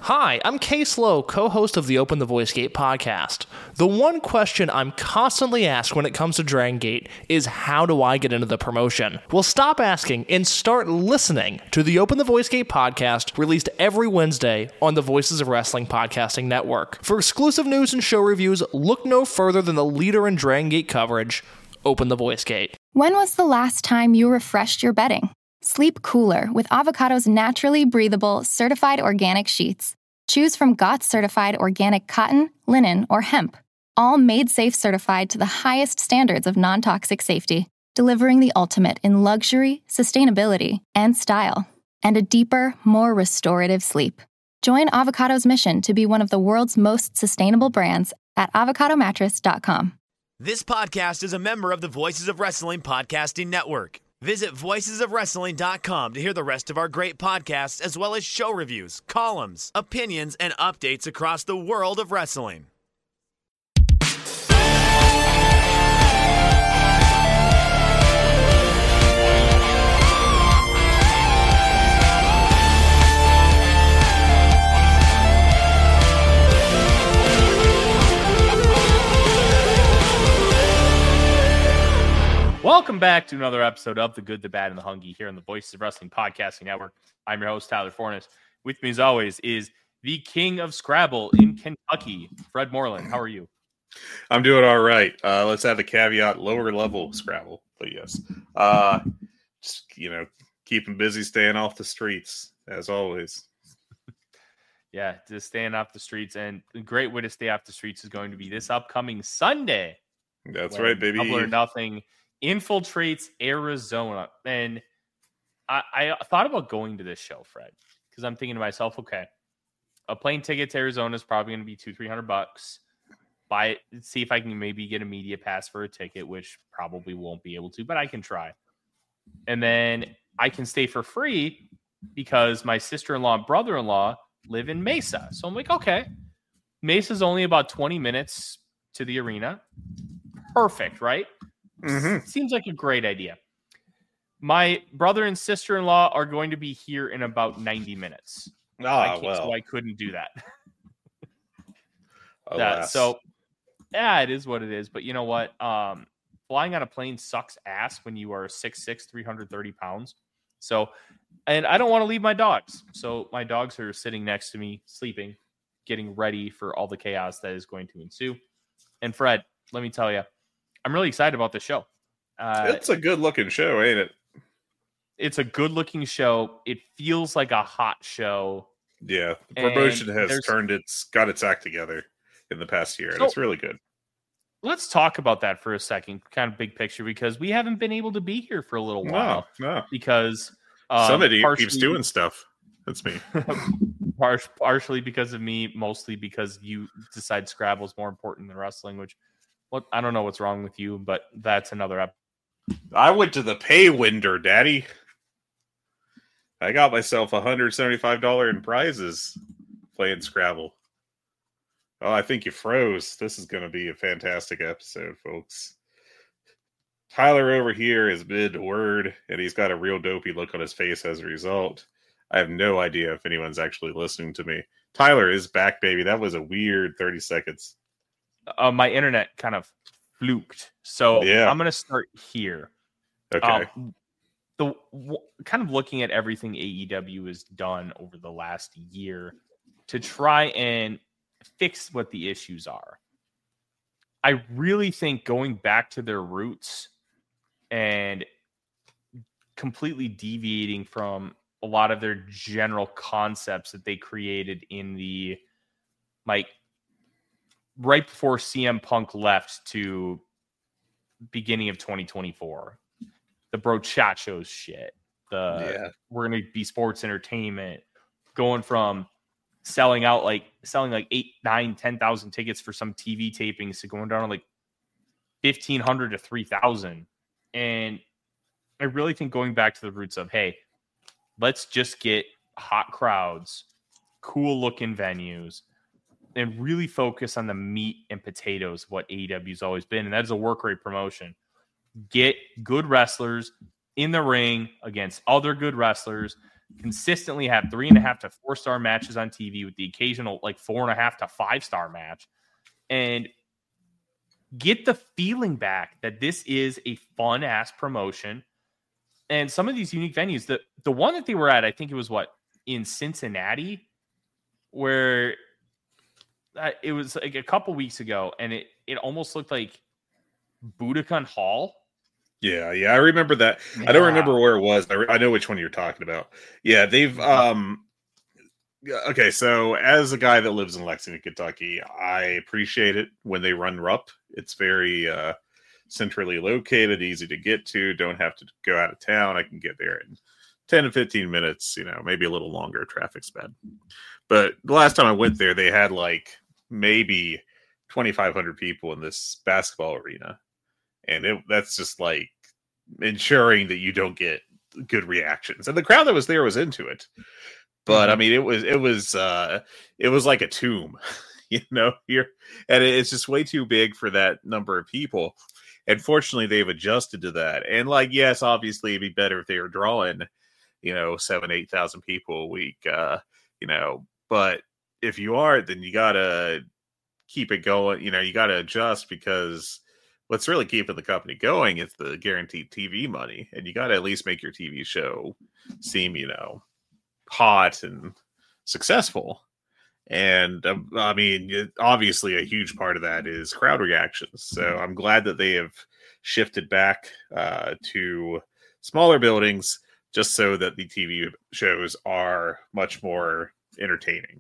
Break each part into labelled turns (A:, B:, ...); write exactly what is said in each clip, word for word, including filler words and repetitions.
A: Hi, I'm Case Lowe, co-host of the Open the Voice Gate podcast. The one question I'm constantly asked when it comes to Dragon Gate is, how do I get into the promotion? Well, stop asking and start listening to the Open the Voice Gate podcast, released every Wednesday on the Voices of Wrestling podcasting network. For exclusive news and show reviews, look no further than the leader in Dragon Gate coverage, Open the Voice Gate.
B: When was the last time you refreshed your bedding? Sleep cooler with Avocado's naturally breathable, certified organic sheets. Choose from G O T S certified organic cotton, linen, or hemp, all made safe certified to the highest standards of non-toxic safety, delivering the ultimate in luxury, sustainability, and style, and a deeper, more restorative sleep. Join Avocado's mission to be one of the world's most sustainable brands at avocado mattress dot com.
C: This podcast is a member of the Voices of Wrestling podcasting network. Visit voices of wrestling dot com to hear the rest of our great podcasts, as well as show reviews, columns, opinions, and updates across the world of wrestling.
D: Welcome back to another episode of The Good, the Bad, and the Hungry here on the Voices of Wrestling podcasting network. I'm your host, Tyler Fornes. With me, as always, is the king of Scrabble in Kentucky, Fred Moreland. How are you?
E: I'm doing all right. Uh, let's add the caveat, lower level Scrabble, but yes. Uh, just, you know, keeping busy, staying off the streets, as always.
D: Yeah, just staying off the streets. And a great way to stay off the streets is going to be this upcoming Sunday.
E: That's right, baby.
D: Double or Nothing infiltrates Arizona. And I, I thought about going to this show, Fred, because I'm thinking to myself, okay, a plane ticket to Arizona is probably going to be two, three hundred bucks. Buy it, see if I can maybe get a media pass for a ticket, which probably won't be able to, but I can try. And then I can stay for free because my sister-in-law and brother-in-law live in Mesa. So I'm like, okay, Mesa's only about twenty minutes to the arena. Perfect, right?
E: Mm-hmm.
D: Seems like a great idea. My brother and sister-in-law are going to be here in about ninety minutes.
E: Ah,
D: I
E: well.
D: So I couldn't do that.
E: Alas.
D: that. So, yeah, it is what it is. But you know what? Um, flying on a plane sucks ass when you are six foot six, three hundred thirty pounds. So, and I don't want to leave my dogs. So my dogs are sitting next to me, sleeping, getting ready for all the chaos that is going to ensue. And Fred, let me tell you, I'm really excited about this show. Uh,
E: it's a good-looking show, ain't it?
D: It's a good-looking show. It feels like a hot show.
E: Yeah, the promotion
D: And
E: has
D: there's-
E: turned its got its act together in the past year, and
D: So-
E: it's really good.
D: Let's talk about that for a second, kind of big picture, because we haven't been able to be here for a little while.
E: No, no.
D: Because um,
E: Somebody
D: partially,
E: keeps doing stuff. That's me.
D: par- partially because of me, mostly because you decide Scrabble is more important than wrestling, which what I don't know what's wrong with you, but that's another episode.
E: I went to the pay window, Daddy. I got myself one hundred seventy-five dollars in prizes playing Scrabble. Oh, I think you froze. This is going to be a fantastic episode, folks. Tyler over here is mid-word, and he's got a real dopey look on his face as a result. I have no idea if anyone's actually listening to me. Tyler is back, baby. That was a weird thirty seconds.
D: Uh, my internet kind of fluked, so
E: Yeah.
D: I'm going to start here.
E: Okay.
D: Um, the w- kind of looking at everything A E W has done over the last year to try and fix what the issues are. I really think going back to their roots and completely deviating from a lot of their general concepts that they created in the like right before C M Punk left to beginning of twenty twenty-four. The brochachos shit. The
E: Yeah.
D: we're gonna be sports entertainment, going from selling out like selling like eight, nine, ten thousand tickets for some T V tapings to going down to like fifteen hundred to three thousand. And I really think going back to the roots of, hey, let's just get hot crowds, cool looking venues, and really focus on the meat and potatoes of what A E W has always been. And that is a work rate promotion. Get good wrestlers in the ring against other good wrestlers consistently have three and a half to four star matches on T V with the occasional like four and a half to five star match, and get the feeling back that this is a fun ass promotion. And some of these unique venues, the, the one that they were at, I think it was what, in Cincinnati, where uh, it was like a couple weeks ago, and it, it almost looked like Budokan Hall.
E: Yeah, yeah, I remember that. Yeah. I don't remember where it was. I, re- I know which one you're talking about. Yeah, they've um okay, so as a guy that lives in Lexington, Kentucky, I appreciate it when they run R U P. It's very uh centrally located, easy to get to, don't have to go out of town. I can get there in ten to fifteen minutes, you know, maybe a little longer, traffic's bad. But the last time I went there, they had like maybe twenty-five hundred people in this basketball arena. And it, that's just like ensuring that you don't get good reactions. And the crowd that was there was into it. But I mean, it was, it was, uh, it was like a tomb, you know, here, and it's just way too big for that number of people. And fortunately, they've adjusted to that. And like, yes, obviously it'd be better if they were drawing, you know, seven, eight thousand people a week, uh, you know, but if you aren't, then you gotta keep it going. You know, you gotta adjust, because what's really keeping the company going is the guaranteed T V money. And you gotta at least make your T V show seem, you know, hot and successful. And um, I mean, it, obviously a huge part of that is crowd reactions. So I'm glad that they have shifted back uh, to smaller buildings, just so that the T V shows are much more entertaining.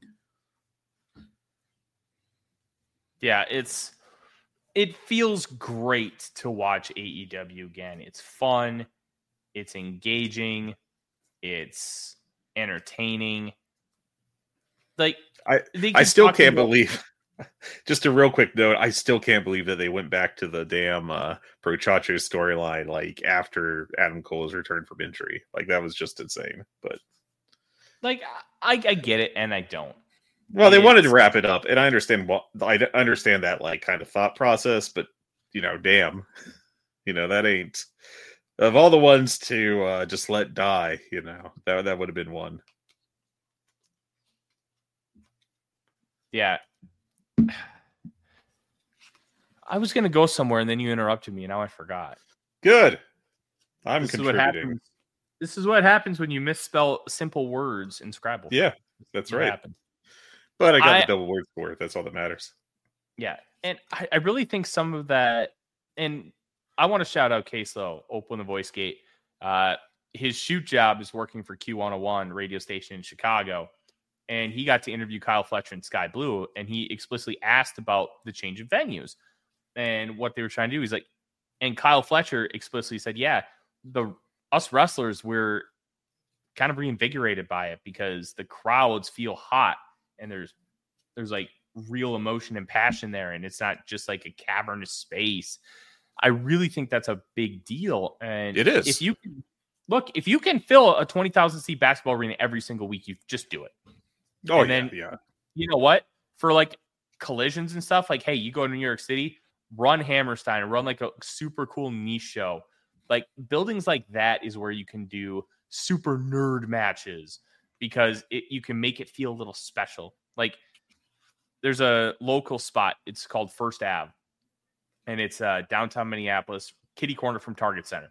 D: Yeah, it's it feels great to watch A E W again. It's fun, it's engaging, it's entertaining. Like,
E: I, I still can't about- believe. Just a real quick note, I still can't believe that they went back to the damn uh, Prochacho storyline like after Adam Cole's return from injury. Like, that was just insane. But
D: like, I, I get it, and I don't.
E: Well, they it's, wanted to wrap it up, and I understand what I understand that like kind of thought process. But you know, damn, you know that ain't of all the ones to uh, just let die. You know, that that would have been one.
D: Yeah. I was going to go somewhere, and then you interrupted me, and now I forgot.
E: Good. I'm
D: this
E: contributing.
D: Is what happens. This is what happens when you misspell simple words in Scrabble.
E: Yeah, that's
D: what
E: right.
D: Happens.
E: But I got
D: I,
E: the double word for it. That's all that matters.
D: Yeah, and I, I really think some of that, and I want to shout out Caselo, Open the Voice Gate. Uh, his shoot job is working for Q one oh one radio station in Chicago. And he got to interview Kyle Fletcher in Sky Blue, and he explicitly asked about the change of venues and what they were trying to do. He's like, and Kyle Fletcher explicitly said, yeah, the us wrestlers, we're kind of reinvigorated by it because the crowds feel hot, and there's there's like real emotion and passion there, and it's not just like a cavernous space. I really think that's a big deal. And
E: it is.
D: If you can, look, if you can fill a twenty thousand seat basketball arena every single week, you just do it.
E: Oh,
D: and then,
E: yeah, yeah.
D: You know what? For like collisions and stuff, like, hey, you go to New York City, run Hammerstein, run like a super cool niche show. Like, buildings like that is where you can do super nerd matches because it, you can make it feel a little special. Like, there's a local spot. It's called First Ave, and it's uh, downtown Minneapolis, kitty corner from Target Center.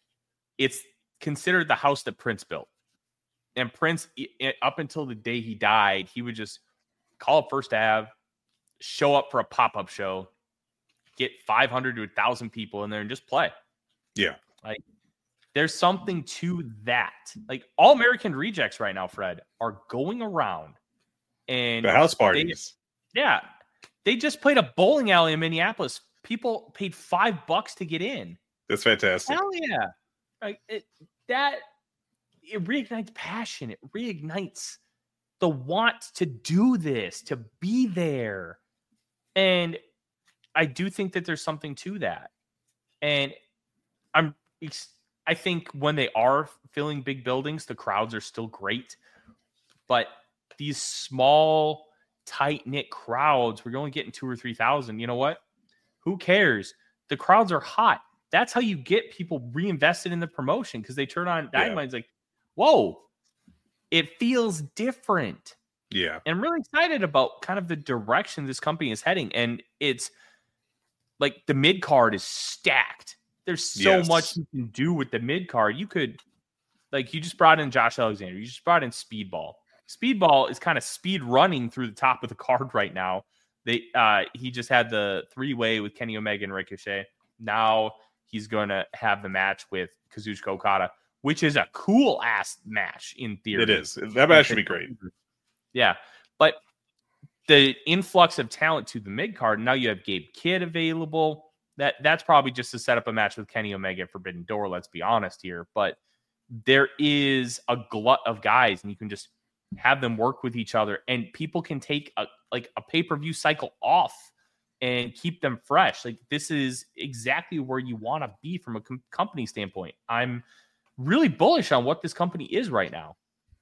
D: It's considered the house that Prince built. And Prince, up until the day he died, he would just call up First Ave, show up for a pop-up show, get five hundred to one thousand people in there and just play.
E: Yeah.
D: Like, there's something to that. Like, all American Rejects right now, Fred, are going around. And
E: the house parties.
D: They, yeah. They just played a bowling alley in Minneapolis. People paid five bucks to get in.
E: That's fantastic.
D: Hell yeah. Like, it, that... It reignites passion. It reignites the want to do this, to be there. And I do think that there's something to that. And I'm, I think when they are filling big buildings, the crowds are still great. But these small, tight-knit crowds, we're only getting two or three thousand. You know what? Who cares? The crowds are hot. That's how you get people reinvested in the promotion, because they turn on Dynamite. Yeah. It's like, whoa, it feels different.
E: Yeah.
D: And I'm really excited about kind of the direction this company is heading. And it's like the mid card is stacked. There's so
E: Yes.
D: much you can do with the mid card. You could, like, you just brought in Josh Alexander. You just brought in Speedball. Speedball is kind of speed running through the top of the card right now. They uh, he just had the three way with Kenny Omega and Ricochet. Now he's going to have the match with Kazuchika Okada, which is a cool ass match in theory.
E: It is. That match should be great.
D: Yeah, but the influx of talent to the mid card. Now you have Gabe Kidd available. That that's probably just to set up a match with Kenny Omega at Forbidden Door. Let's be honest here, but there is a glut of guys, and you can just have them work with each other, and people can take a like a pay per view cycle off and keep them fresh. Like, this is exactly where you want to be from a com- company standpoint. I'm really bullish on what this company is right now.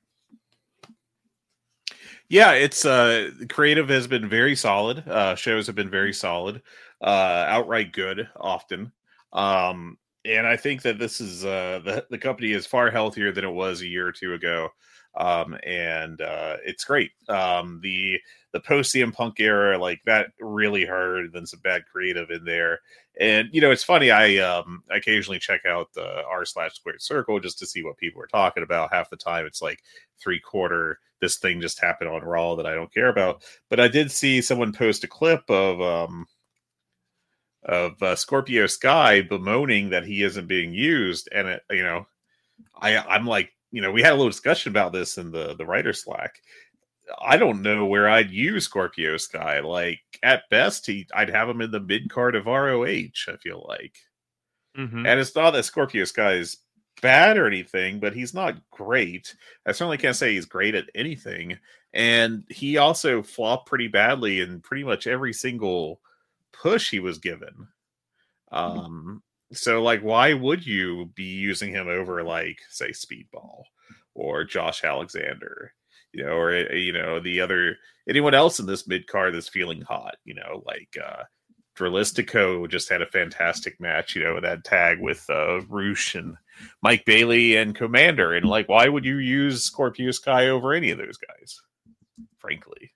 E: Yeah, it's uh creative has been very solid. Uh shows have been very solid. Uh outright good often. Um and I think that this is uh the, the company is far healthier than it was a year or two ago. Um and uh it's great. Um the the post C M Punk era, like, that really hurt, and then some bad creative in there. And you know, it's funny, I um occasionally check out the r slash squared circle just to see what people are talking about. Half the time it's like three quarter this thing just happened on Raw that I don't care about. But I did see someone post a clip of um of uh, Scorpio Sky bemoaning that he isn't being used, and it, you know, I I'm like, you know, we had a little discussion about this in the the writer Slack. I don't know where I'd use Scorpio Sky. Like, at best, he I'd have him in the mid card of R O H, I feel like.
D: Mm-hmm.
E: And it's not that Scorpio Sky is bad or anything, but he's not great. I certainly can't say he's great at anything. And he also flopped pretty badly in pretty much every single push he was given. Um, so, like, why would you be using him over, like, say, Speedball or Josh Alexander? You know, or, you know, the other, anyone else in this mid card that's feeling hot, you know, like, uh, Dralistico just had a fantastic match, you know, that tag with, uh, Roosh and Mike Bailey and Commander. And, like, why would you use Scorpio Sky over any of those guys? Frankly.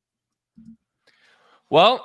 D: Well,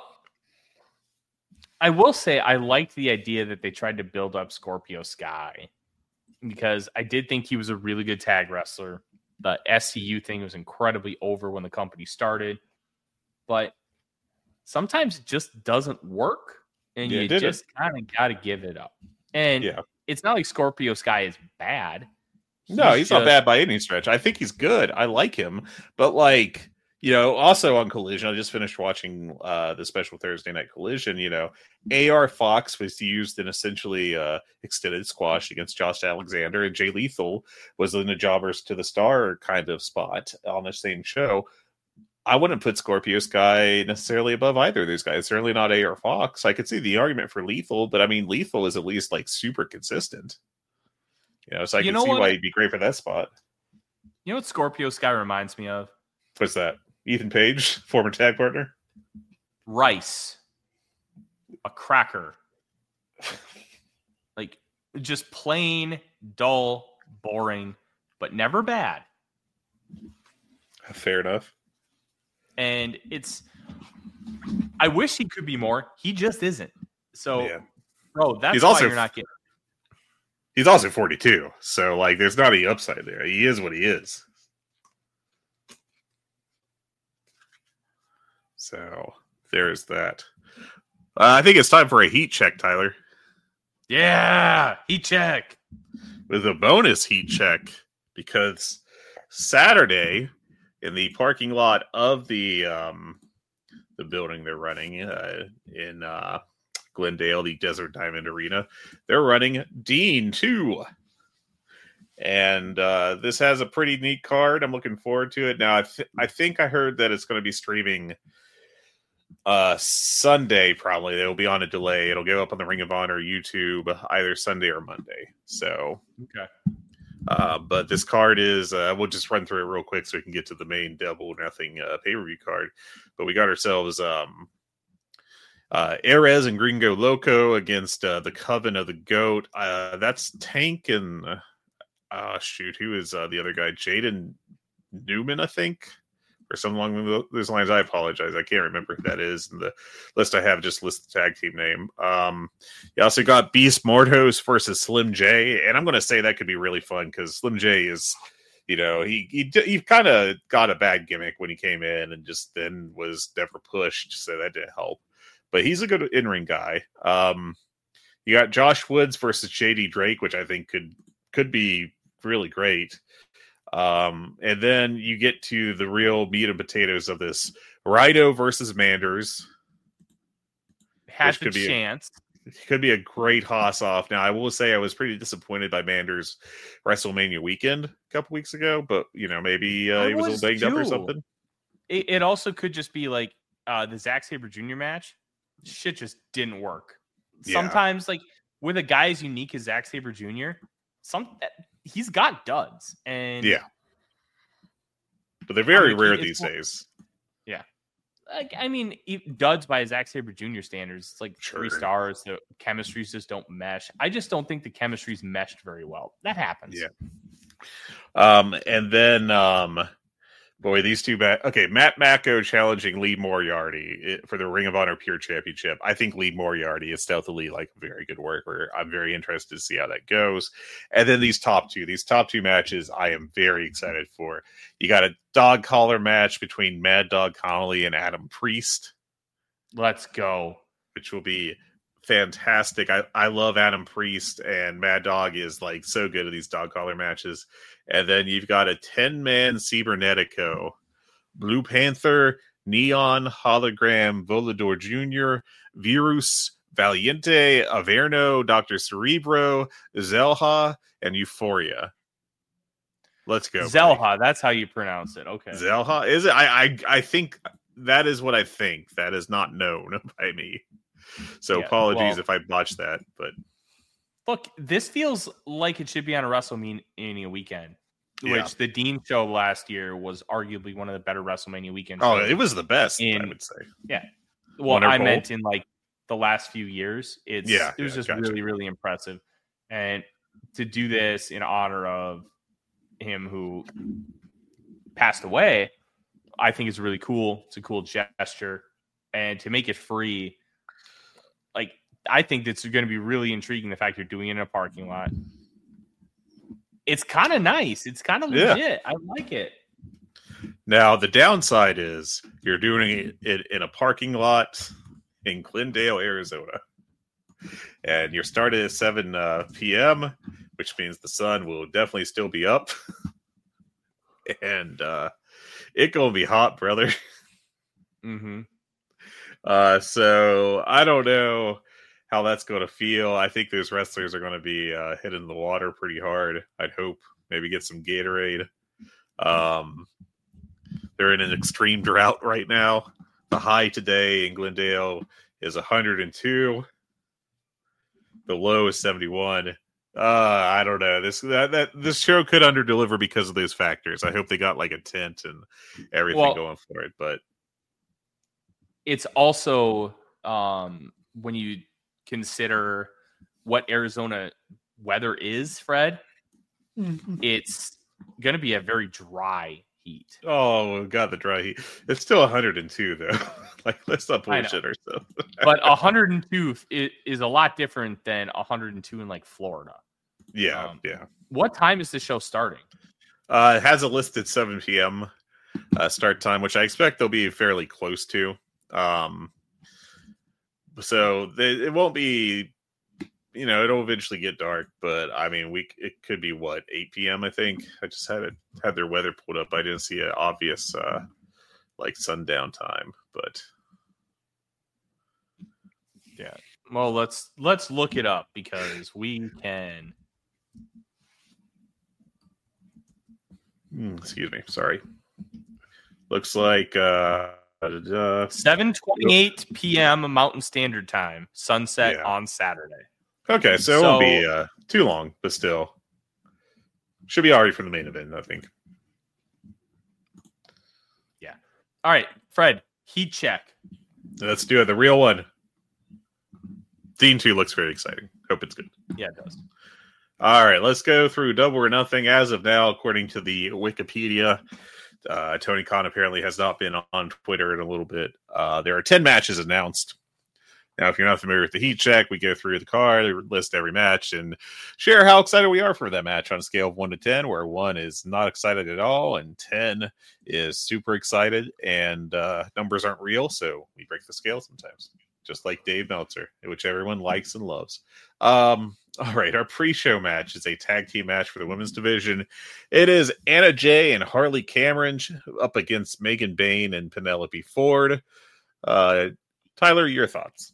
D: I will say I liked the idea that they tried to build up Scorpio Sky, because I did think he was a really good tag wrestler. The S C U thing was incredibly over when the company started, but sometimes it just doesn't work, and
E: Yeah,
D: you just kind of got to give it up. And
E: Yeah.
D: it's not like Scorpio Sky is bad.
E: No, he's not
D: just-
E: bad by any stretch. I think he's good. I like him. But, like, you know, also on Collision, I just finished watching uh, the special Thursday night Collision. You know, A R Fox was used in essentially uh, extended squash against Josh Alexander, and Jay Lethal was in a Jobbers to the Star kind of spot on the same show. I wouldn't put Scorpio Sky necessarily above either of those guys. Certainly not A R Fox. I could see the argument for Lethal, but I mean, Lethal is at least, like, super consistent. You know, so I
D: You
E: can
D: know
E: see
D: what?
E: why he'd be great for that spot.
D: You know what Scorpio Sky reminds me of?
E: What's that? Ethan Page, former tag partner?
D: Rice. A cracker. Like, just plain, dull, boring, but never bad.
E: Fair enough.
D: And it's, I wish he could be more. He just isn't. So,
E: Yeah.
D: bro, that's
E: He's
D: why
E: also
D: you're not getting.
E: He's also forty-two, so, like, there's not any upside there. He is what he is. So there's that. Uh, I think it's time for a heat check, Tyler.
D: Yeah, he check.
E: With a bonus heat check, because Saturday in the parking lot of the um, the building they're running uh, in uh, Glendale, the Desert Diamond Arena, they're running Dean two. And uh, this has a pretty neat card. I'm looking forward to it. Now, I, th- I think I heard that it's going to be streaming uh, Sunday, probably. It'll be on a delay. It'll go up on the Ring of Honor YouTube either Sunday or Monday. So,
D: Okay.
E: uh, but this card is, uh, we'll just run through it real quick so we can get to the main double or nothing uh, pay-per-view card. But we got ourselves um, uh, Erez and Gringo Loco against uh, the Coven of the Goat. Uh, that's Tank and... Uh, shoot, who is uh, the other guy? Jaden Newman, I think, or something along those lines. I apologize. I can't remember who that is. In the list I have just lists the tag team name. Um, you also got Beast Mortos versus Slim J, and I'm going to say that could be really fun because Slim J is, you know, he he he kind of got a bad gimmick when he came in and just then was never pushed, so that didn't help. But he's a good in-ring guy. Um, you got Josh Woods versus J D Drake, which I think could could be really great. Um, and then you get to the real meat and potatoes of this: Rhino versus Manders.
D: Has a chance.
E: A, could be a great Haas off. Now, I will say I was pretty disappointed by Manders' WrestleMania weekend a couple weeks ago, but you know, maybe uh, he was, was a little banged too. up or something.
D: It, it also could just be like uh, the Zack Sabre Junior match. Shit just didn't work.
E: Yeah.
D: Sometimes, like with a guy as unique as Zack Sabre Junior, some he's got duds, and
E: yeah, but they're very
D: I mean,
E: rare these days.
D: Yeah, like I mean, duds by Zack Sabre Junior standards, it's like
E: sure.
D: three stars. The chemistries just don't mesh. I just don't think the chemistry's meshed very well. That happens.
E: Yeah. Um, and then um. Boy, these two bad. Okay, Matt Mako challenging Lee Moriarty for the Ring of Honor Pure Championship. I think Lee Moriarty is stealthily like a very good worker. I'm very interested to see how that goes. And then these top two, these top two matches, I am very excited for. You got a dog collar match between Mad Dog Connolly and Adam Priest.
D: Let's go.
E: Which will be fantastic. I, I love Adam Priest, and Mad Dog is like so good at these dog collar matches. And then you've got a ten-man Cybernetico, Blue Panther, Neon, Hologram, Volador Junior, Virus, Valiente, Averno, Doctor Cerebro, Zelha, and Euphoria. Let's go.
D: Zelha,
E: buddy.
D: That's how you pronounce it. Okay.
E: Zelha? Is it? I, I I think that is what I think. That is not known by me. So yeah, apologies well, if I botched that, but
D: look, this feels like it should be on a WrestleMania weekend,
E: yeah.
D: which the Dean show last year was arguably one of the better WrestleMania weekends.
E: Oh, it was the best, in, I would say.
D: Yeah. Well, Wonderful. I meant in like the last few years. It's
E: yeah,
D: it was
E: yeah,
D: just
E: gotcha.
D: really, really impressive. And to do this in honor of him who passed away, I think is really cool. It's a cool gesture. And to make it free, like, I think that's going to be really intriguing, the fact you're doing it in a parking lot. It's kind of nice. It's kind of legit. Yeah. I like it.
E: Now, the downside is you're doing it in a parking lot in Glendale, Arizona. And you're starting at seven uh, p.m., which means the sun will definitely still be up. and uh, it going to be hot, brother.
D: Mm-hmm.
E: Uh, so I don't know how that's going to feel. I think those wrestlers are going to be uh, hitting the water pretty hard. I'd hope maybe get some Gatorade. Um, they're in an extreme drought right now. The high today in Glendale is one hundred two. The low is seventy-one. Uh, I don't know. This that, that this show could underdeliver because of those factors. I hope they got like a tent and everything well, going for it, but.
D: It's also um, when you consider what Arizona weather is, Fred, mm-hmm. it's going to be a very dry heat.
E: Oh, God, the dry heat. It's still one hundred two, though. Like, let's not bullshit ourselves.
D: But one hundred two is a lot different than one hundred two in, like, Florida.
E: Yeah,
D: um,
E: yeah.
D: What time is the show starting?
E: Uh, it has a listed seven p.m. Uh, start time, which I expect they'll be fairly close to. Um, so they, it won't be, you know, it'll eventually get dark, but I mean, we, it could be what, eight p.m. I think. I just had it, had their weather pulled up. I didn't see an obvious, uh, like sundown time, but
D: yeah. Well, let's, let's look it up because we can.
E: Mm, excuse me. Sorry. Looks like, uh, Uh,
D: seven twenty-eight p.m. Mountain Standard Time, sunset
E: yeah.
D: on Saturday.
E: Okay, so, so it won't be uh, too long, but still. Should be already for the main event, I think.
D: Yeah. All right, Fred, heat check.
E: Let's do it. The real one. Dean two looks very exciting. Hope it's good.
D: Yeah, it does.
E: All right, let's go through Double or Nothing as of now, according to the Wikipedia. Uh, Tony Khan apparently has not been on Twitter in a little bit. Uh, there are ten matches announced. Now, if you're not familiar with the heat check, we go through the card, list every match, and share how excited we are for that match on a scale of one to ten, where one is not excited at all, and ten is super excited, and uh, numbers aren't real, so we break the scale sometimes, just like Dave Meltzer, which everyone likes and loves. Um, all right, our pre-show match is a tag team match for the women's division. It is Anna Jay and Harley Cameron up against Megan Bayne and Penelope Ford. Uh, Tyler, your thoughts?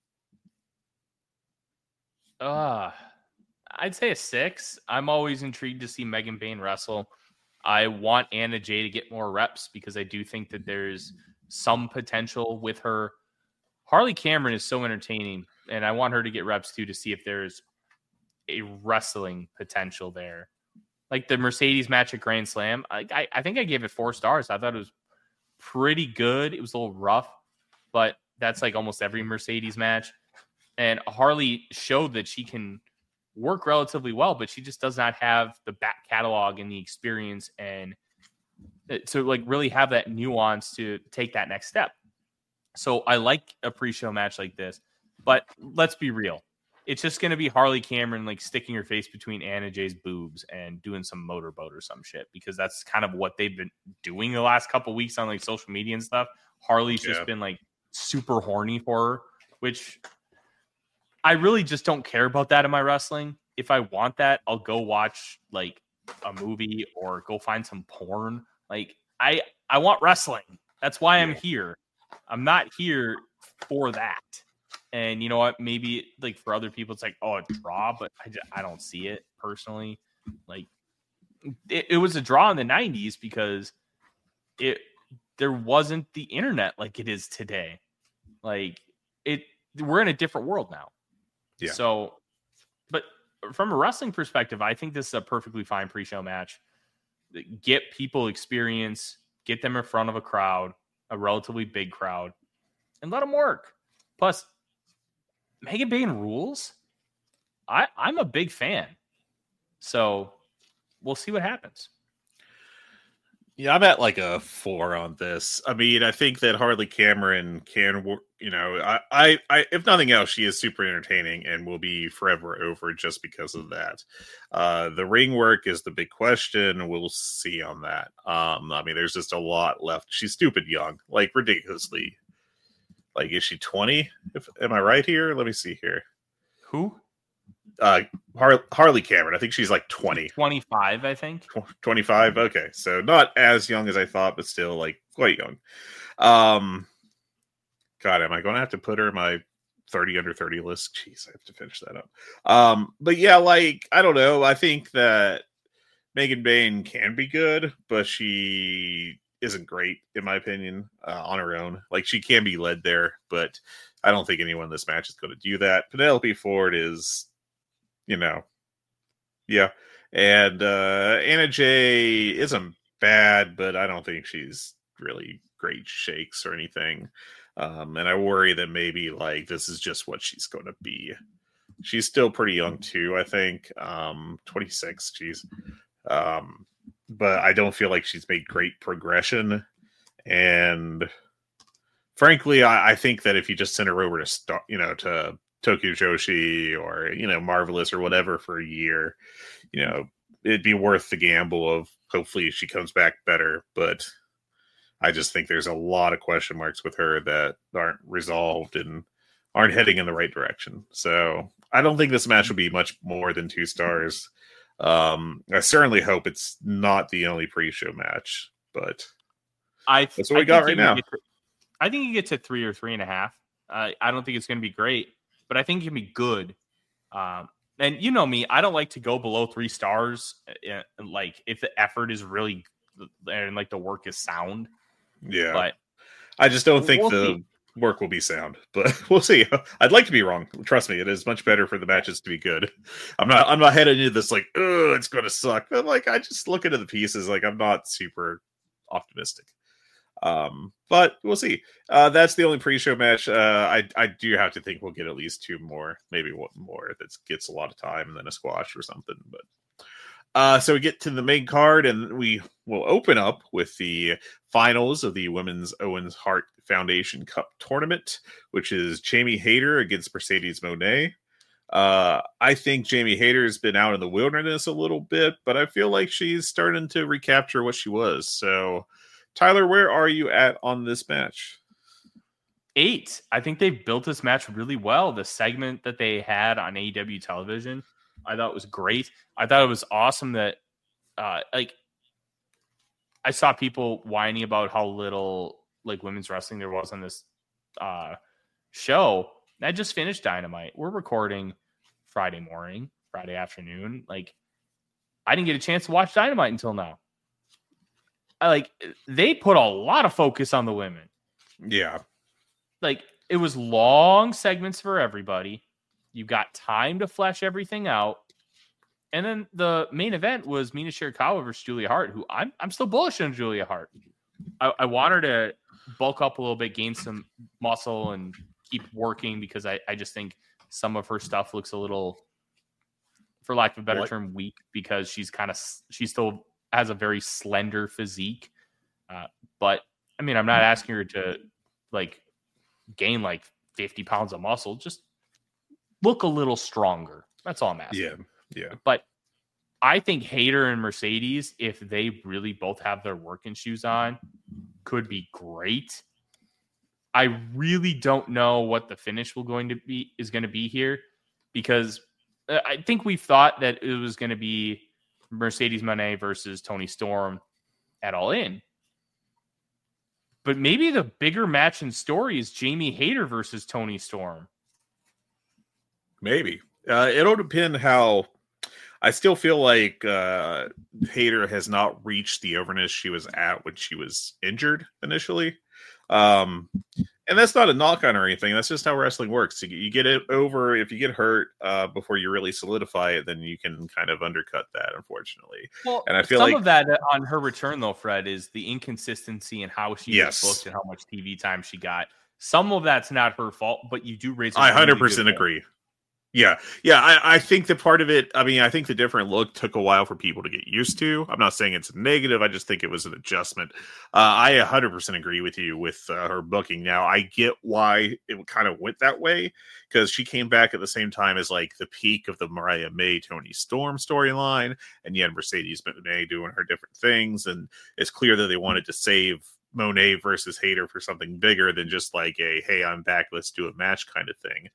D: Uh, I'd say a six. I'm always intrigued to see Megan Bayne wrestle. I want Anna Jay to get more reps because I do think that there's some potential with her. Harley Cameron is so entertaining, and I want her to get reps too to see if there's a wrestling potential there. Like the Mercedes match at Grand Slam, I, I, I think I gave it four stars. I thought it was pretty good. It was a little rough, but that's like almost every Mercedes match. And Harley showed that she can work relatively well, but she just does not have the back catalog and the experience and to like really have that nuance to take that next step. So I like a pre-show match like this, but let's be real. It's just going to be Harley Cameron like sticking her face between Anna Jay's boobs and doing some motorboat or some shit, because that's kind of what they've been doing the last couple of weeks on like social media and stuff. Harley's yeah. just been like super horny for her, which I really just don't care about that in my wrestling. If I want that, I'll go watch like a movie or go find some porn. Like I, I want wrestling. That's why I'm here. I'm not here for that. And you know what? Maybe like for other people, it's like, oh, a draw, but I, just, I don't see it personally. Like it, it was a draw in the nineties because it there wasn't the internet like it is today. Like it, we're in a different world now. Yeah. So, but from a wrestling perspective, I think this is a perfectly fine pre-show match. Get people experience, get them in front of a crowd, a relatively big crowd, and let them work. Plus, Megan Bayne rules. I, I'm a big fan. So we'll see what happens.
E: Yeah, I'm at like a four on this. I mean, I think that Harley Cameron can, you know, I, I, I, if nothing else, she is super entertaining and will be forever over just because of that. Uh, the ring work is the big question. We'll see on that. Um, I mean, there's just a lot left. She's stupid young, like ridiculously. Like, is she twenty? If, am I right here? Let me see here.
D: Who?
E: Uh, Har- Harley Cameron. I think she's like twenty.
D: twenty-five, I think.
E: twenty-five. Okay. So not as young as I thought, but still like quite young. Um, God, am I going to have to put her in my thirty under thirty list? Jeez, I have to finish that up. Um, but yeah, like, I don't know. I think that Megan Bayne can be good, but she isn't great, in my opinion, uh, on her own. Like, she can be led there, but I don't think anyone in this match is going to do that. Penelope Ford is, you know, yeah. And uh, Anna Jay isn't bad, but I don't think she's really great shakes or anything. Um, and I worry that maybe, like, this is just what she's going to be. She's still pretty young, too, I think. Um, twenty-six, geez. Um, but I don't feel like she's made great progression. And frankly, I, I think that if you just send her over to start, you know, to Tokyo Joshi or, you know, Marvelous or whatever for a year, you know, it'd be worth the gamble of hopefully she comes back better. But I just think there's a lot of question marks with her that aren't resolved and aren't heading in the right direction. So I don't think this match will be much more than two stars. Um, I certainly hope it's not the only pre-show match, but
D: I th-
E: that's what we
D: I
E: got right now.
D: To, I think you get to three or three and a half. Uh, I don't think it's going to be great, but I think it can be good. Um, and you know me, I don't like to go below three stars. Uh, like if the effort is really and like the work is sound.
E: Yeah,
D: but
E: I just don't think
D: we'll
E: the
D: see.
E: work will be sound, but we'll see. I'd like to be wrong. Trust me, it is much better for the matches to be good. I'm not. I'm not heading into this like, oh, it's going to suck. But like, I just look into the pieces. Like, I'm not super optimistic. Um, but we'll see. Uh, that's the only pre-show match. Uh, I I do have to think we'll get at least two more, maybe one more that gets a lot of time, and then a squash or something. But Uh, so we get to the main card, and we will open up with the finals of the Women's Owens Hart Foundation Cup tournament, which is Jamie Hayter against Mercedes Moné. Uh, I think Jamie Hayter's been out in the wilderness a little bit, but I feel like she's starting to recapture what she was. So, Tyler, where are you at on this match?
D: Eight. I think they've built this match really well. The segment that they had on A E W television, I thought was great. I thought it was awesome that, uh, like, I saw people whining about how little like women's wrestling there was on this uh, show. I just finished Dynamite. We're recording Friday morning, Friday afternoon. Like, I didn't get a chance to watch Dynamite until now. I like they put a lot of focus on the women.
E: Yeah.
D: Like, it was long segments for everybody. You got time to flesh everything out. And then the main event was Mina Shirakawa versus Julia Hart, who I'm I'm still bullish on Julia Hart. I, I want her to bulk up a little bit, gain some muscle, and keep working because I, I just think some of her stuff looks a little, for lack of a better
E: what?
D: term, weak because she's kind of she still has a very slender physique. Uh, but I mean, I'm not asking her to like gain like fifty pounds of muscle. Just look a little stronger. That's all I'm asking.
E: Yeah. Yeah.
D: But I think Hayter and Mercedes, if they really both have their working shoes on, could be great. I really don't know what the finish will going to be is going to be here because I think we thought that it was going to be Mercedes Moné versus Toni Storm at All In. But maybe the bigger match in story is Jamie Hayter versus Toni Storm.
E: Maybe. Uh, it'll depend how. I still feel like uh, Hayter has not reached the overness she was at when she was injured initially. Um, and that's not a knock on her or anything. That's just how wrestling works. You, you get it over. If you get hurt uh, before you really solidify it, then you can kind of undercut that, unfortunately.
D: Well,
E: and I feel
D: some
E: like
D: of that on her return, though, Fred, is the inconsistency in how she
E: yes.
D: was booked and how much T V time she got. Some of that's not her fault, but you do raise.
E: I one hundred percent agree. Yeah, yeah, I, I think that part of it, I mean, I think the different look took a while for people to get used to. I'm not saying it's negative. I just think it was an adjustment. Uh, I one hundred percent agree with you with uh, her booking. Now, I get why it kind of went that way, because she came back at the same time as, like, the peak of the Mariah May, Toni Storm storyline, and you had Mercedes Moné doing her different things, and it's clear that they wanted to save Moné versus Hayter for something bigger than just like a, hey, I'm back, let's do a match kind of thing.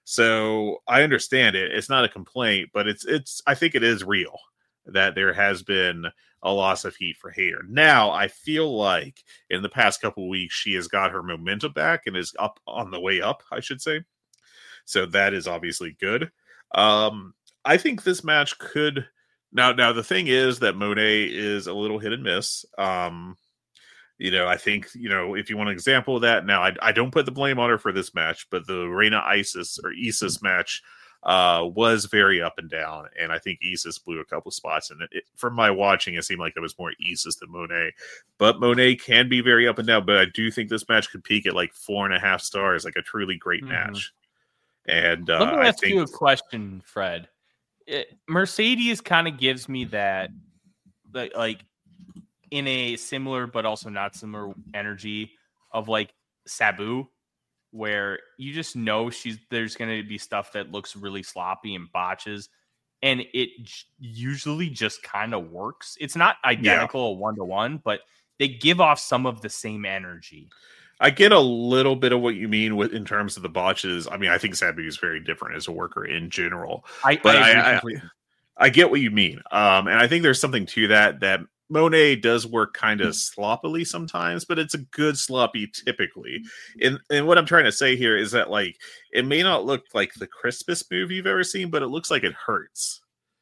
E: So I understand it. It's not a complaint, but it's, it's, I think it is real that there has been a loss of heat for Hayter. Now, I feel like in the past couple of weeks, she has got her momentum back and is up on the way up, I should say. So that is obviously good. Um, I think this match could, now, now the thing is that Moné is a little hit and miss. Um, You know, I think, you know, if you want an example of that, now I, I don't put the blame on her for this match, but the Reina Isis or Isis match uh, was very up and down. And I think Isis blew a couple spots. And it, from my watching, it seemed like it was more Isis than Moné. But Moné can be very up and down. But I do think this match could peak at like four and a half stars, like a truly great mm-hmm. match. And uh,
D: let me ask
E: I think...
D: you a question, Fred. It, Mercedes kind of gives me that, like, like, in a similar but also not similar energy of like Sabu, where you just know she's there's going to be stuff that looks really sloppy and botches, and it j- usually just kind of works. It's not identical one to one, but they give off some of the same energy.
E: I get a little bit of what you mean with in terms of the botches. I mean, I think Sabu is very different as a worker in general,
D: I,
E: but
D: I,
E: I, I, I get what you mean, um, and I think there's something to that that. Moné does work kind of sloppily sometimes, but it's a good sloppy typically. And and what I'm trying to say here is that like it may not look like the crispest move you've ever seen, but it looks like it hurts.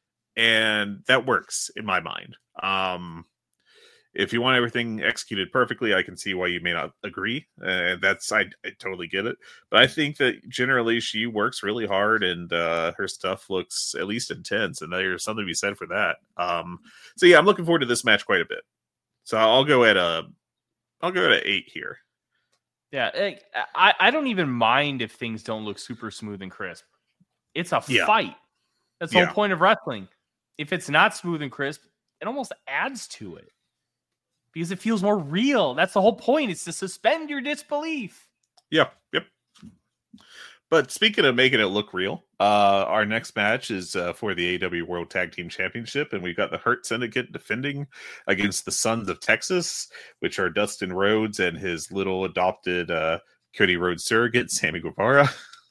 E: And that works in my mind. Um, if you want everything executed perfectly, I can see why you may not agree. And uh, that's I, I totally get it. But I think that generally she works really hard and uh, her stuff looks at least intense. And there's something to be said for that. Um, so yeah, I'm looking forward to this match quite a bit. So I'll go at a, I'll go at an eight here.
D: Yeah, like, I I don't even mind if things don't look super smooth and crisp. It's a
E: yeah.
D: fight. That's the
E: yeah.
D: whole point of wrestling. if it's not smooth and crisp, it almost adds to it because it feels more real. That's the whole point. It's to suspend your disbelief.
E: Yep. Yep. But speaking of making it look real, uh, our next match is uh, for the A E W World Tag Team Championship, and we've got the Hurt Syndicate defending against the Sons of Texas, which are Dustin Rhodes and his little adopted uh, Cody Rhodes surrogate, Sammy Guevara.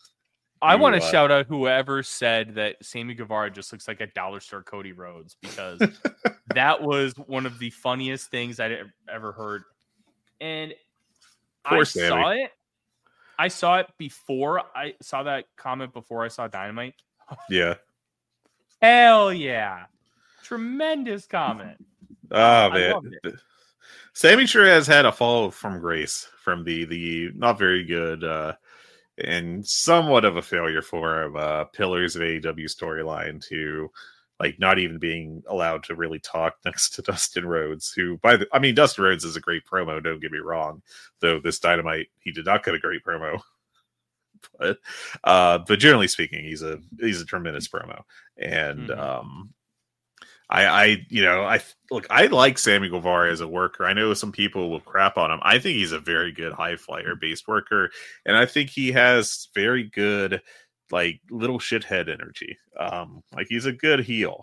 D: I want to
E: uh,
D: shout out whoever said that Sammy Guevara just looks like a dollar store Cody Rhodes, because that was one of the funniest things I'd ever heard. And
E: Poor
D: I
E: Sammy.
D: saw it. I saw it before I saw that comment before I saw Dynamite.
E: Yeah.
D: Hell yeah. Tremendous comment.
E: Oh,
D: I
E: man.
D: loved it.
E: Sammy sure has had a fall from grace from the the not very good uh, and somewhat of a failure for him, uh, Pillars of A E W storyline to like not even being allowed to really talk next to Dustin Rhodes, who by the I mean Dustin Rhodes is a great promo, don't get me wrong, though this Dynamite he did not get a great promo. But uh, but generally speaking, he's a he's a tremendous promo. And
D: Mm-hmm.
E: um I, I, you know, I look, I like Sammy Guevara as a worker. I know some people will crap on him. I think he's a very good high flyer based worker. And I think he has very good, like little shithead energy. Um, like he's a good heel.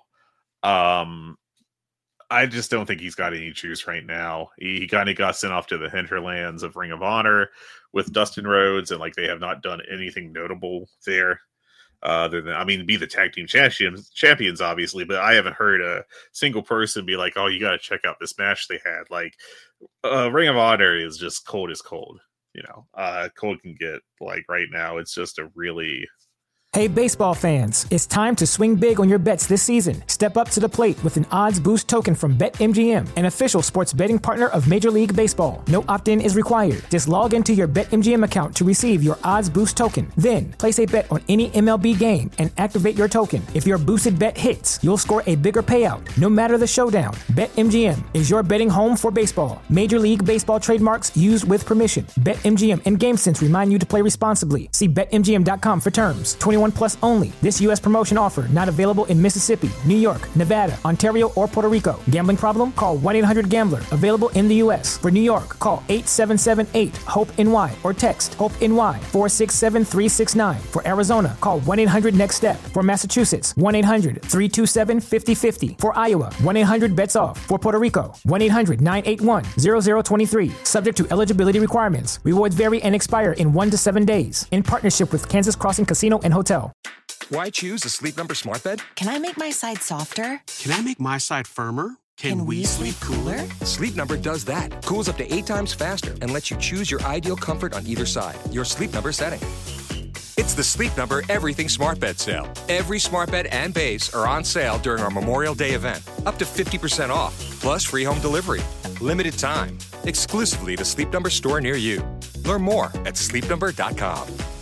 E: Um, I just don't think he's got any juice right now. He, he kind of got sent off to the hinterlands of Ring of Honor with Dustin Rhodes, and like they have not done anything notable there. Uh, other than, I mean, be the tag team champions, champions, obviously, but I haven't heard a single person be like, "Oh, you got to check out this match they had." Like, uh, Ring of Honor is just cold as cold, you know. Uh, cold can get like right now. It's just a really.
F: Hey, baseball fans, it's time to swing big on your bets this season. Step up to the plate with an odds boost token from BetMGM, an official sports betting partner of Major League Baseball. No opt-in is required. Just log into your BetMGM account to receive your odds boost token. Then, place a bet on any M L B game and activate your token. If your boosted bet hits, you'll score a bigger payout, no matter the showdown. BetMGM is your betting home for baseball. Major League Baseball trademarks used with permission. BetMGM and GameSense remind you to play responsibly. See Bet M G M dot com for terms. twenty-one plus only. This U S promotion offer not available in Mississippi, New York, Nevada, Ontario, or Puerto Rico. Gambling problem? Call one eight hundred gambler. Available in the U S. For New York, call eight seven seven eight hope N Y or text HOPE-NY four six seven three six nine. For Arizona, call one eight hundred next step. For Massachusetts, one eight hundred three two seven five zero five zero. For Iowa, one eight hundred bets off. For Puerto Rico, one eight hundred nine eight one zero zero two three. Subject to eligibility requirements. Rewards vary and expire in one to seven days. In partnership with Kansas Crossing Casino and Hotel.
G: Why choose a Sleep Number smart bed?
H: Can I make my side softer?
I: Can I make my side firmer? Can,
H: Can we sleep cooler?
G: Sleep Number does that. Cools up to eight times faster and lets you choose your ideal comfort on either side. Your Sleep Number setting. It's the Sleep Number Everything Smart Bed sale. Every smart bed and base are on sale during our Memorial Day event. Up to fifty percent off, plus free home delivery. Limited time. Exclusively to Sleep Number store near you. Learn more at sleep number dot com.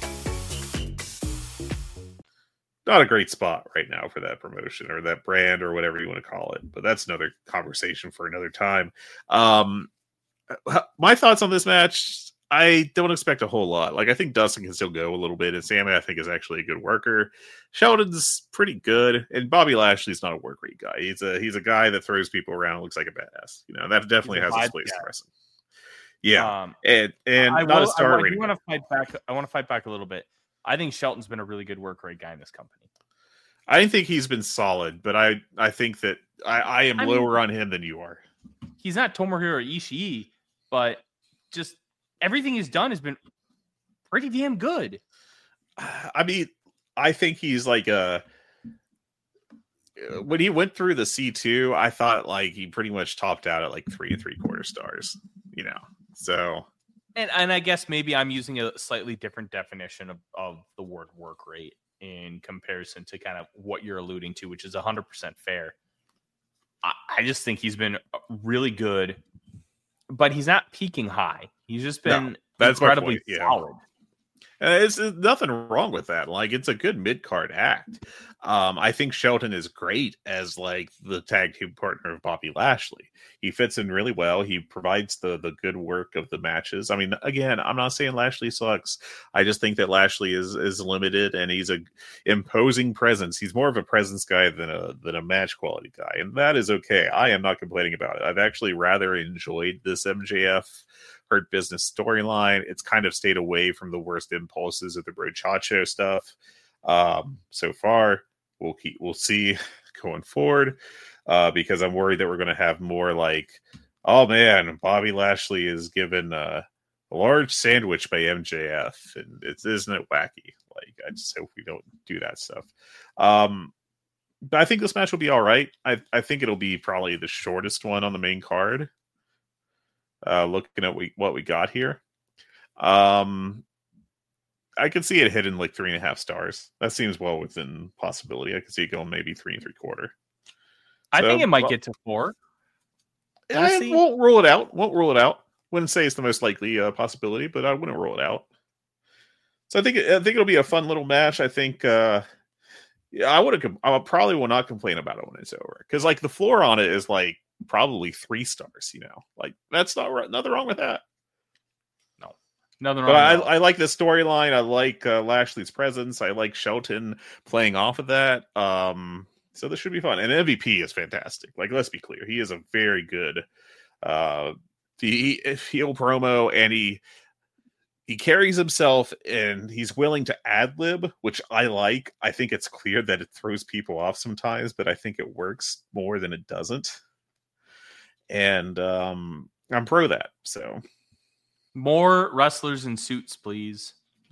E: Not a great spot right now for that promotion or that brand or whatever you want to call it, but that's another conversation for another time. Um, my thoughts on this match, I don't expect a whole lot. Like, I think Dustin can still go a little bit, and Sammy, I think, is actually a good worker. Sheldon's pretty good, and Bobby Lashley's not a work rate guy. He's a he's a guy that throws people around, looks like a badass. You know, that definitely has its place in wrestling. Yeah,
D: Um,
E: and and
D: I
E: not
D: will,
E: a star
D: I,
E: rating.
D: want to fight back. I want to fight back a little bit. I think Shelton's been a really good work rate guy in this company.
E: I think he's been solid, but I, I think that I, I am
D: I mean,
E: lower on him than you are.
D: He's not Tomohiro Ishii, but just everything he's done has been pretty damn good.
E: I mean, I think he's like a. When he went through the C two, I thought like he pretty much topped out at like three and three quarter stars, you know. So,
D: And and I guess maybe I'm using a slightly different definition of, of the word work rate in comparison to kind of what you're alluding to, which is one hundred percent fair. I, I just think he's been really good, but he's not peaking high. He's just been
E: no, that's
D: incredibly
E: my point, yeah.
D: solid.
E: Uh, it's, it's nothing wrong with that. Like, it's a good mid card act. Um, I think Shelton is great as like the tag team partner of Bobby Lashley. He fits in really well. He provides the the good work of the matches. I mean, again, I'm not saying Lashley sucks. I just think that Lashley is is limited, and he's a imposing presence. He's more of a presence guy than a than a match quality guy, and that is okay. I am not complaining about it. I've actually rather enjoyed this M J F Hurt Business storyline. It's kind of stayed away from the worst impulses of the Brochacho stuff um, so far. We'll keep, we'll see going forward uh, because I'm worried that we're going to have more like, oh man, Bobby Lashley is given uh, a large sandwich by M J F, and it's isn't it wacky? Like, I just hope we don't do that stuff. Um, but I think this match will be all right. I I think it'll be probably the shortest one on the main card. Uh, looking at we, what we got here, um, I could see it hitting like three and a half stars. That seems well within possibility. I could see it going maybe three and three quarter.
D: I
E: So,
D: think it might
E: well,
D: get to four.
E: I won't rule it out. Won't rule it out. Wouldn't say it's the most likely uh, possibility, but I wouldn't rule it out. So I think I think it'll be a fun little match. I think. Uh, yeah, I would have. I probably will not complain about it when it's over because like the floor on it is like probably three stars. You know, like that's not right. Nothing wrong with that.
D: No, nothing wrong.
E: But I,
D: with
E: I like the storyline. I like uh, Lashley's presence. I like Shelton playing off of that. Um, so this should be fun. And M V P is fantastic. Like, let's be clear, he is a very good uh, he, heel promo, and he he carries himself, and he's willing to ad lib, which I like. I think it's clear that it throws people off sometimes, but I think it works more than it doesn't. And um, I'm pro that. So.
D: More wrestlers in suits, please.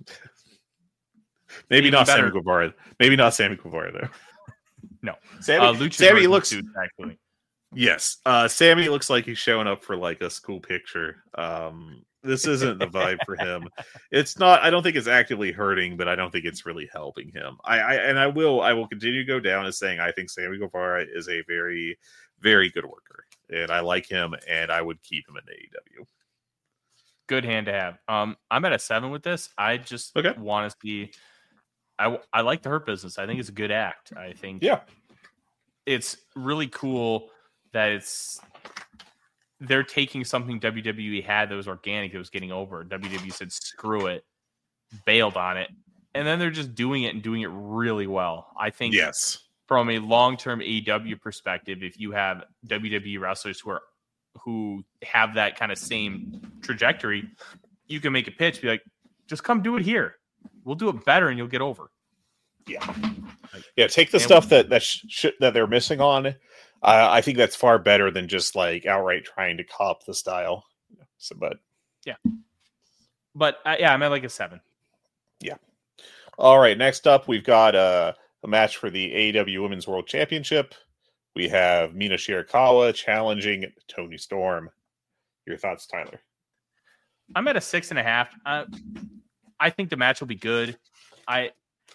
E: Maybe
D: Even
E: not
D: better.
E: Sammy Guevara. Maybe not Sammy Guevara though.
D: No,
E: Sammy,
D: uh, Luchadors
E: Sammy
D: in
E: looks.
D: suits, actually.
E: Yes, uh, Sammy looks like he's showing up for like a school picture. Um, this isn't the vibe for him. It's not. I don't think it's actively hurting, but I don't think it's really helping him. I, I and I will. I will continue to go down as saying I think Sammy Guevara is a very, very good worker, and I like him, and I would keep him in A E W.
D: Good hand to have. Um, I'm at a seven with this. I just
E: Okay.
D: want to see. I I like the Hurt Business. I think it's a good act. I think
E: Yeah.
D: it's really cool that it's they're taking something W W E had that was organic, that was getting over. W W E said screw it, bailed on it, and then they're just doing it and doing it really well. I think
E: Yes.
D: from a long-term A E W perspective, if you have W W E wrestlers who are who have that kind of same trajectory, you can make a pitch, be like, just come do it here. We'll do it better and you'll get over.
E: Yeah. Yeah. Take the
D: And-
E: stuff that that sh- sh- that they're missing on. Uh, I think that's far better than just like outright trying to cop the style. So, but
D: But uh, yeah, I'm at like a seven.
E: all right. Next up, we've got uh, a match for the A E W Women's World Championship. We have Mina Shirakawa challenging Toni Storm. Your thoughts, Tyler?
D: I'm at a six and a half. Uh, I think the match will be good. I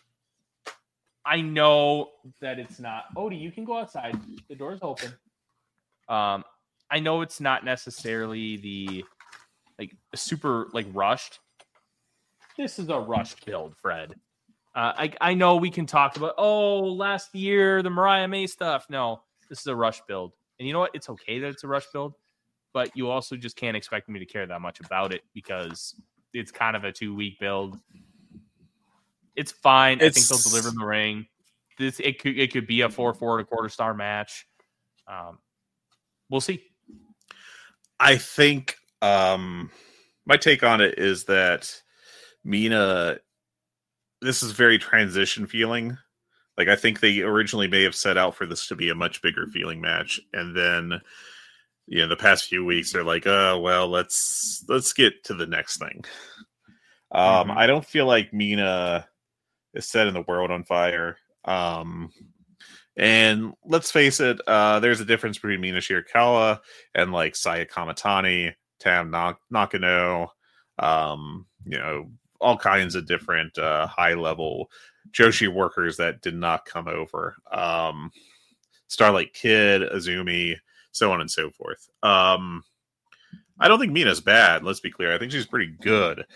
D: I know that it's not. Odie, you can go outside. The door's open. Um, I know it's not necessarily the like super like rushed. This is a rushed build, Fred. Uh, I I know we can talk about oh last year the Mariah May stuff. No, this is a rush build, and you know what? It's okay that it's a rush build, but you also just can't expect me to care that much about it because it's kind of a two week build. It's fine. I think
E: It's-
D: they'll deliver in the ring. This it could it could be a four four and a quarter star match. Um, we'll see.
E: I think um, my take on it is that Mina, this is very transition feeling. Like, I think they originally may have set out for this to be a much bigger feeling match, and then, you know, the past few weeks they're like, oh well, let's let's get to the next thing. Um,
D: Mhm.
E: I don't feel like Mina is setting the world on fire. Um, and let's face it, uh, there's a difference between Mina Shirakawa and like Saya Kamatani, Tam Nak- Nakano, um, you know, all kinds of different uh, high level Joshi workers that did not come over. Um, Starlight Kid, Azumi, so on and so forth. Um, I don't think Mina's bad. Let's be clear. I think she's pretty good.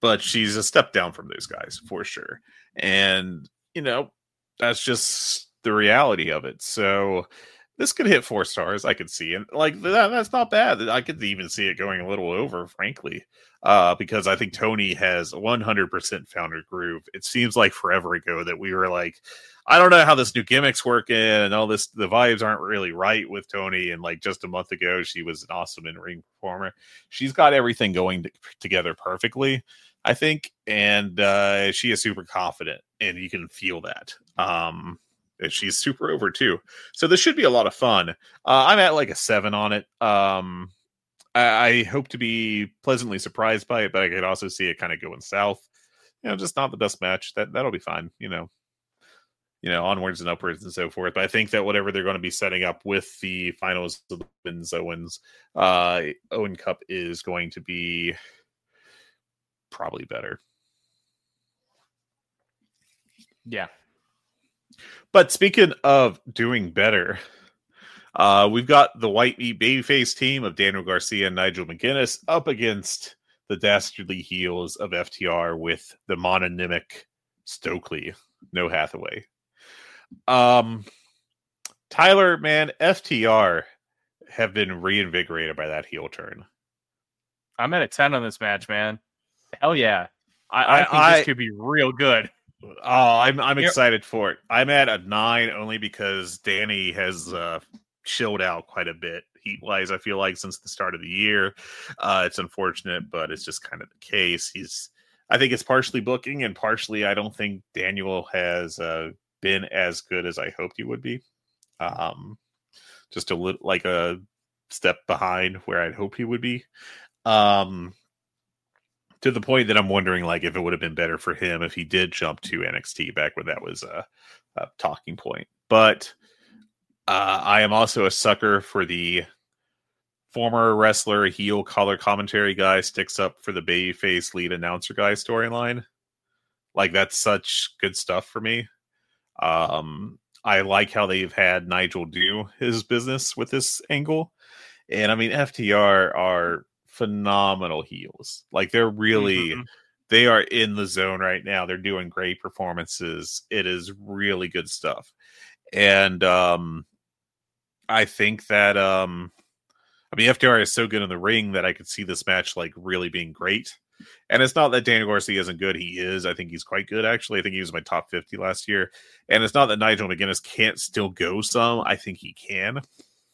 E: but she's a step down from those guys for sure. And, you know, that's just the reality of it. So this could hit four stars. I could see it. Like, that, that's not bad. I could even see it going a little over, frankly, uh, because I think Tony has one hundred percent found her groove. It seems like forever ago that we were like, I don't know how this new gimmick's working and all this. The vibes aren't really right with Tony. And like just a month ago, she was an awesome in-ring performer. She's got everything going to, together perfectly, I think. And uh, she is super confident, and you can feel that. Um, She's super over too. So this should be a lot of fun. Uh, I'm at like a seven on it. Um, I, I hope to be pleasantly surprised by it, but I could also see it kind of going south. You know, just not the best match. That that'll be fine. You know, you know, onwards and upwards and so forth. But I think that whatever they're going to be setting up with the finals of the Women's Owens, uh, Owen Cup is going to be probably better.
D: Yeah.
E: But speaking of doing better, uh, we've got the White Meat Babyface team of Daniel Garcia and Nigel McGuinness up against the dastardly heels of F T R with the mononymic Stokely, no Hathaway. Um, Tyler, man, F T R have been reinvigorated by that heel turn.
D: I'm at a ten on this match, man. Hell yeah. I, I, I think
E: I,
D: this could be real good.
E: Oh, I'm I'm
D: Yep.
E: excited for it. I'm at a nine only because Danny has uh, chilled out quite a bit heat-wise, I feel like, since the start of the year. Uh, it's unfortunate, but it's just kind of the case. He's, I think it's partially booking, and partially I don't think Daniel has uh, been as good as I hoped he would be. Um, just a little like a step behind where I'd hoped he would be. Um, to the point that I'm wondering, like, if it would have been better for him if he did jump to N X T back when that was a, a talking point. But uh, I am also a sucker for the former wrestler, heel color commentary guy sticks up for the babyface lead announcer guy storyline. Like, that's such good stuff for me. Um, I like how they've had Nigel do his business with this angle. And I mean, F T R are phenomenal heels. Like, they're really, mm-hmm. they are in the zone right now. They're doing great performances. It is really good stuff. And um, I think that, um, I mean, F T R is so good in the ring that I could see this match like really being great. And it's not that Daniel Garcia isn't good. He is. I think he's quite good, actually. I think he was my top fifty last year. And it's not that Nigel McGuinness can't still go some. I think he can.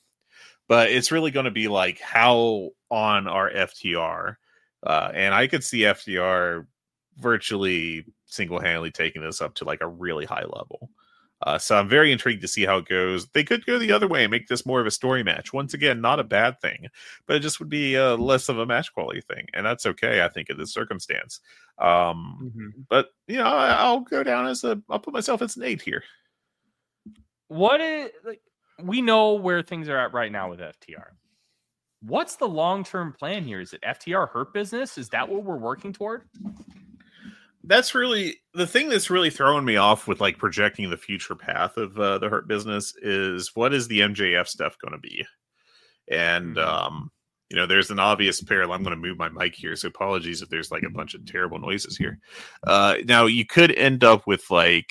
E: But it's really going to be like, how on our F T R? Uh, and I could see F T R virtually single-handedly taking this up to like a really high level. Uh, so I'm very intrigued to see how it goes. They could go the other way and make this more of a story match. Once again, not a bad thing, but it just would be uh, less of a match quality thing. And that's okay, I think, in this circumstance. Um, mm-hmm. But, you know, I, I'll go down as a, I'll put myself as an eight here.
D: What is, like, we know where things are at right now with F T R. What's the long-term plan here? Is it F T R Hurt Business? Is that what we're working toward?
E: That's really the thing that's really throwing me off with like projecting the future path of uh, the Hurt Business is, what is the M J F stuff going to be? And, mm-hmm. um, you know, there's an obvious parallel. I'm going to move my mic here, so apologies if there's like a bunch of terrible noises here. Uh, now, you could end up with like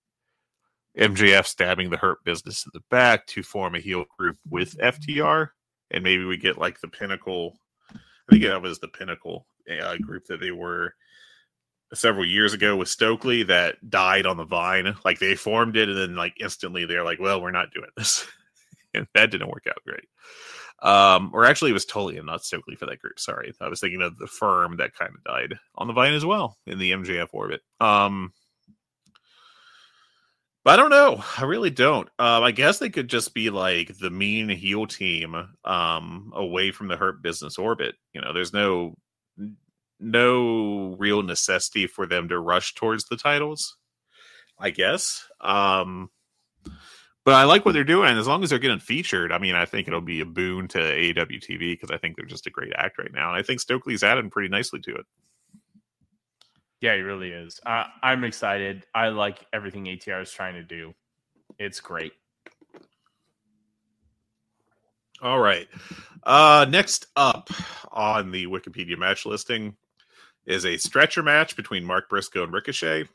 E: M J F stabbing the Hurt Business in the back to form a heel group with F T R, and maybe we get like the Pinnacle. I think it was the Pinnacle uh, group that they were several years ago with Stokely that died on the vine. Like, they formed it and then like instantly they're like, well, we're not doing this. And that didn't work out great. Um, or actually it was Tully and not Stokely for that group. Sorry. I was thinking of the Firm that kind of died on the vine as well in the M J F orbit. Um, but I don't know. I really don't. Um, I guess they could just be like the mean heel team um, away from the Hurt Business orbit. You know, there's no, no real necessity for them to rush towards the titles, I guess. Um, but I like what they're doing. As long as they're getting featured, I mean, I think it'll be a boon to A E W T V because I think they're just a great act right now. And I think Stokely's added pretty nicely to it.
D: Yeah, he really is. Uh, I'm excited. I like everything A T R is trying to do. It's great. All
E: right. Uh, next up on the Wikipedia match listing is a stretcher match between Mark Briscoe and Ricochet.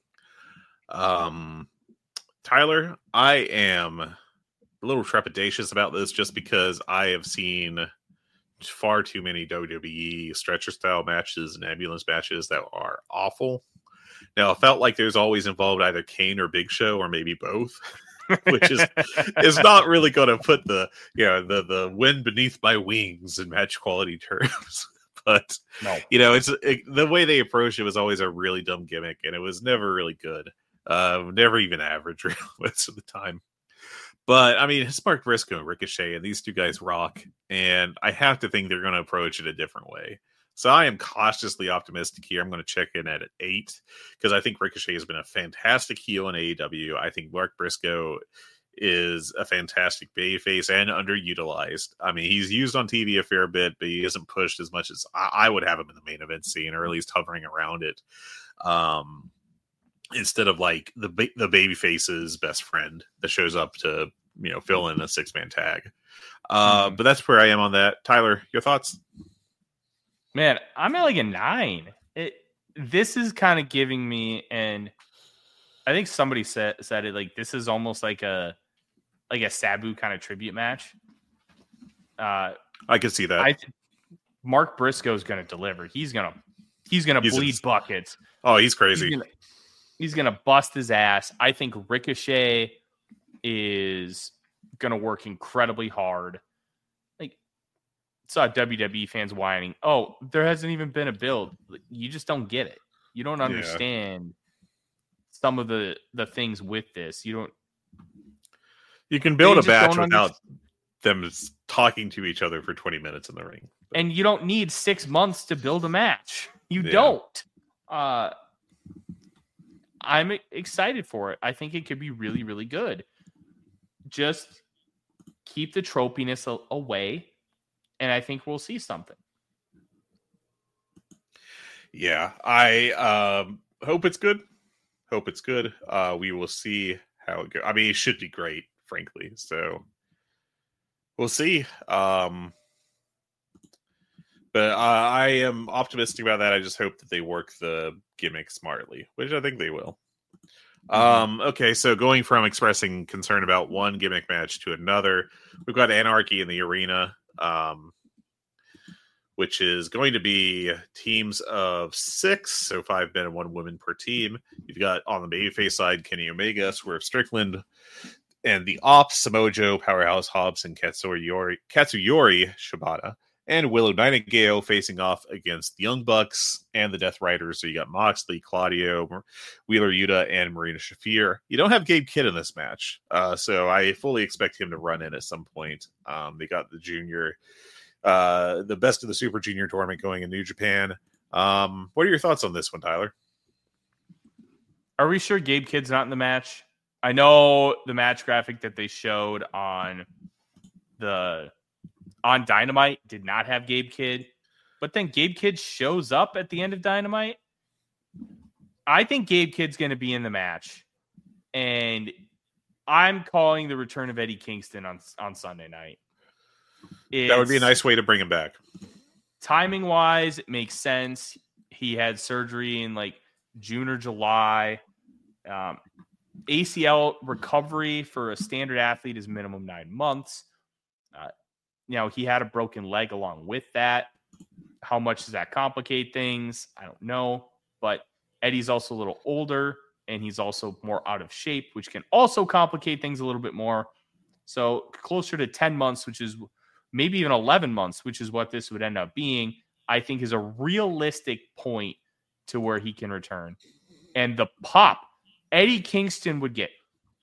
E: Um, Tyler, I am a little trepidatious about this just because I have seen far too many W W E stretcher style matches and ambulance matches that are awful. Now, it felt like there's always involved either Kane or Big Show or maybe both, which is is not really going to put the you know the the wind beneath my wings in match quality terms. But
D: no.
E: you know, it's it, the way they approached it was always a really dumb gimmick, and it was never really good. Uh, never even average most of the time. But I mean, it's Mark Briscoe and Ricochet, and these two guys rock, and I have to think they're going to approach it a different way. So I am cautiously optimistic here. I'm going to check in at eight because I think Ricochet has been a fantastic heel in A E W. I think Mark Briscoe is a fantastic babyface and underutilized. I mean, he's used on T V a fair bit, but he isn't pushed as much as I, I would have him in the main event scene, or at least hovering around it. Um, instead of like the ba- the babyface's best friend that shows up to, you know, fill in a six man tag. Uh, but that's where I am on that. Tyler, your thoughts?
D: Man, I'm at like a nine. It this is kind of giving me, and I think somebody said said it like this is almost like a like a Sabu kind of tribute match. Uh,
E: I can see that.
D: I Mark Briscoe's going to deliver. He's gonna he's gonna
E: He's
D: bleed
E: a,
D: buckets.
E: Oh, he's crazy.
D: He's gonna, he's gonna bust his ass. I think Ricochet is gonna work incredibly hard. Like, saw W W E fans whining, "Oh, there hasn't even been a build." You just don't get it. You don't understand yeah. some of the the things with this. You don't.
E: You can build a match without
D: understand.
E: them talking to each other for twenty minutes in the ring,
D: and you don't need six months to build a match. You
E: yeah. don't.
D: Uh, I'm excited for it. I think it could be really, really good. Just keep the tropiness a- away, and I think we'll see something.
E: Yeah, I um, hope it's good. Hope it's good. Uh, we will see how it goes. I mean, it should be great, frankly. So we'll see. Um, but uh, I am optimistic about that. I just hope that they work the gimmick smartly, which I think they will. Um, okay, so going from expressing concern about one gimmick match to another, we've got Anarchy in the arena, um, which is going to be teams of six, so five men and one woman per team. You've got on the babyface side Kenny Omega, Swerve Strickland, and the Ops, Samoa Joe, Powerhouse Hobbs, and Katsuyori, Katsuyori Shibata. And Willow Nightingale facing off against the Young Bucks and the Death Riders. So you got Moxley, Claudio, Wheeler Yuta, and Marina Shafir. You don't have Gabe Kidd in this match. Uh, so I fully expect him to run in at some point. Um, they got the junior, uh, the best of the Super Junior tournament going in New Japan. Um, what are your thoughts on this one, Tyler?
D: Are we sure Gabe Kidd's not in the match? I know the match graphic that they showed on the... on Dynamite did not have Gabe Kidd, but then Gabe Kidd shows up at the end of Dynamite. I think Gabe Kidd's going to be in the match, and I'm calling the return of Eddie Kingston on, on Sunday night. It's,
E: that would be a nice way to bring him back.
D: Timing wise, it makes sense. He had surgery in like June or July. Um, A C L recovery for a standard athlete is minimum nine months. Uh, You know, he had a broken leg along with that. How much does that complicate things? I don't know. But Eddie's also a little older, and he's also more out of shape, which can also complicate things a little bit more. So closer to ten months, which is maybe even eleven months, which is what this would end up being, I think is a realistic point to where he can return. And the pop Eddie Kingston would get.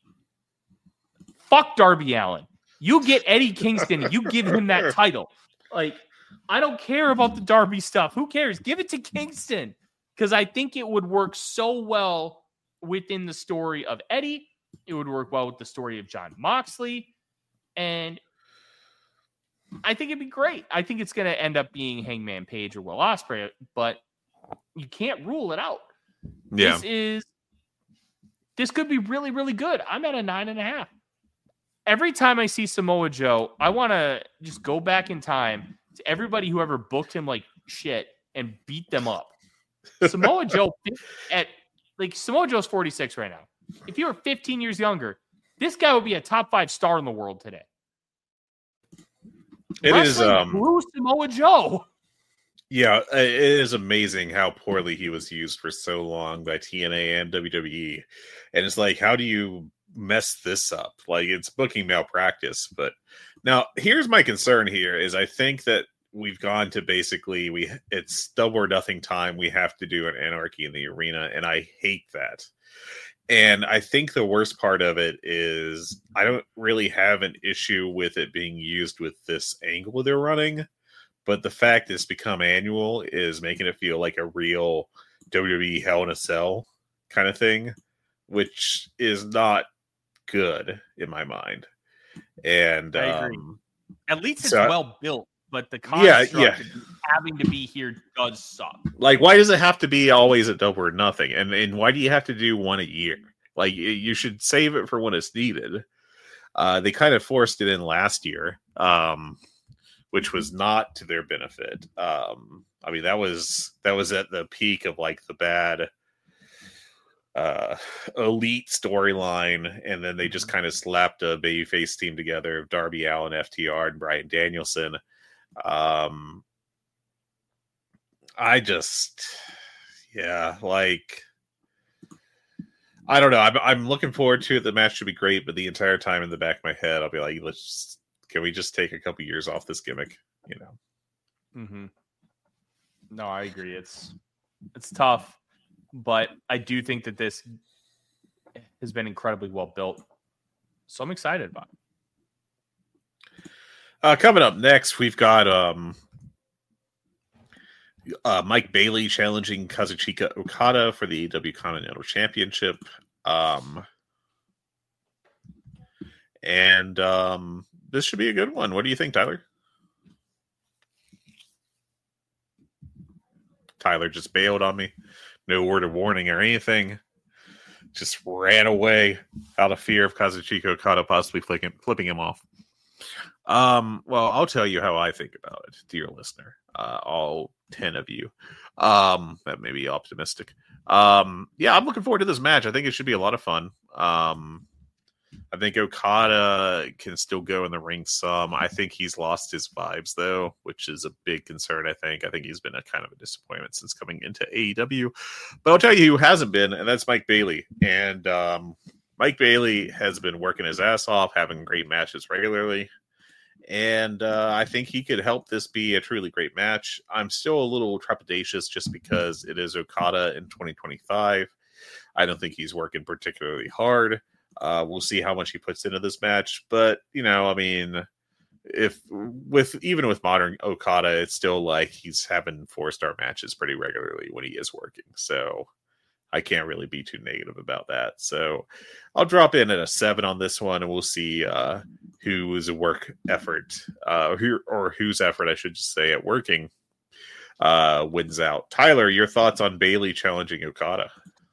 D: Fuck Darby Allin. You get Eddie Kingston, you give him that title. Like, I don't care about the Darby stuff. Who cares? Give it to Kingston. Because I think it would work so well within the story of Eddie. It would work well with the story of Jon Moxley. And I think it'd be great. I think it's going to end up being Hangman Page or Will Ospreay, but you can't rule it out.
E: Yeah.
D: This is, this could be really, really good. I'm at a nine and a half. Every time I see Samoa Joe, I want to just go back in time to everybody who ever booked him like shit and beat them up. Samoa Joe at like Samoa Joe's forty-six right now. If you were fifteen years younger, this guy would be a top five star in the world today.
E: It
D: Wrestling
E: is um
D: blew Samoa Joe.
E: Yeah, it is amazing how poorly he was used for so long by T N A and W W E. And it's like, how do you mess this up? Like, it's booking malpractice. But now here's my concern here is I think that we've gone to basically we it's double or nothing time. We have to do an Anarchy in the Arena, and I hate that. And I think the worst part of it is I don't really have an issue with it being used with this angle they're running, but the fact it's become annual is making it feel like a real W W E Hell in a Cell kind of thing, which is not good in my mind. And
D: I agree.
E: Um,
D: At least it's
E: so,
D: well built, but the
E: Yeah,
D: construct
E: yeah.
D: of having to be here does suck.
E: Like, why does it have to be always at double or nothing? And and why do you have to do one a year? Like, you- you should save it for when it's needed. Uh, they kind of forced it in last year, um, which was not to their benefit. Um, I mean, that was that was at the peak of like the bad uh, elite storyline, and then they just kind of slapped a babyface team together of Darby Allin, F T R, and Bryan Danielson. Um, I just, yeah, like, I don't know. I'm I'm looking forward to it. The match should be great, but the entire time in the back of my head, I'll be like, let's just, can we just take a couple years off this gimmick? You know.
D: Mm-hmm. No, I agree. It's it's tough, but I do think that this has been incredibly well built. So I'm excited about it.
E: Uh, coming up next, we've got um, uh, Mike Bailey challenging Kazuchika Okada for the A E W Continental Championship. Um, and um, this should be a good one. What do you think, Tyler? Tyler just bailed on me. No word of warning or anything. Just ran away out of fear of Kazuchika Okada possibly flicking, flipping him off. Um, well, I'll tell you how I think about it, dear listener. Uh, all ten of you. Um, that may be optimistic. Um, yeah, I'm looking forward to this match. I think it should be a lot of fun. Um, I think Okada can still go in the ring some. I think he's lost his vibes, though, which is a big concern, I think. I think he's been a kind of a disappointment since coming into A E W. But I'll tell you who hasn't been, and that's Mike Bailey. And um, Mike Bailey has been working his ass off, having great matches regularly. And uh, I think he could help this be a truly great match. I'm still a little trepidatious just because it is Okada in twenty twenty-five. I don't think he's working particularly hard. Uh, we'll see how much he puts into this match. But, you know, I mean, if with even with modern Okada, it's still like he's having four-star matches pretty regularly when he is working. So I can't really be too negative about that. So I'll drop in at a seven on this one, and we'll see uh, whose work effort, uh, who, or whose effort, I should just say, at working uh, wins out. Tyler, your thoughts on Bailey challenging Okada?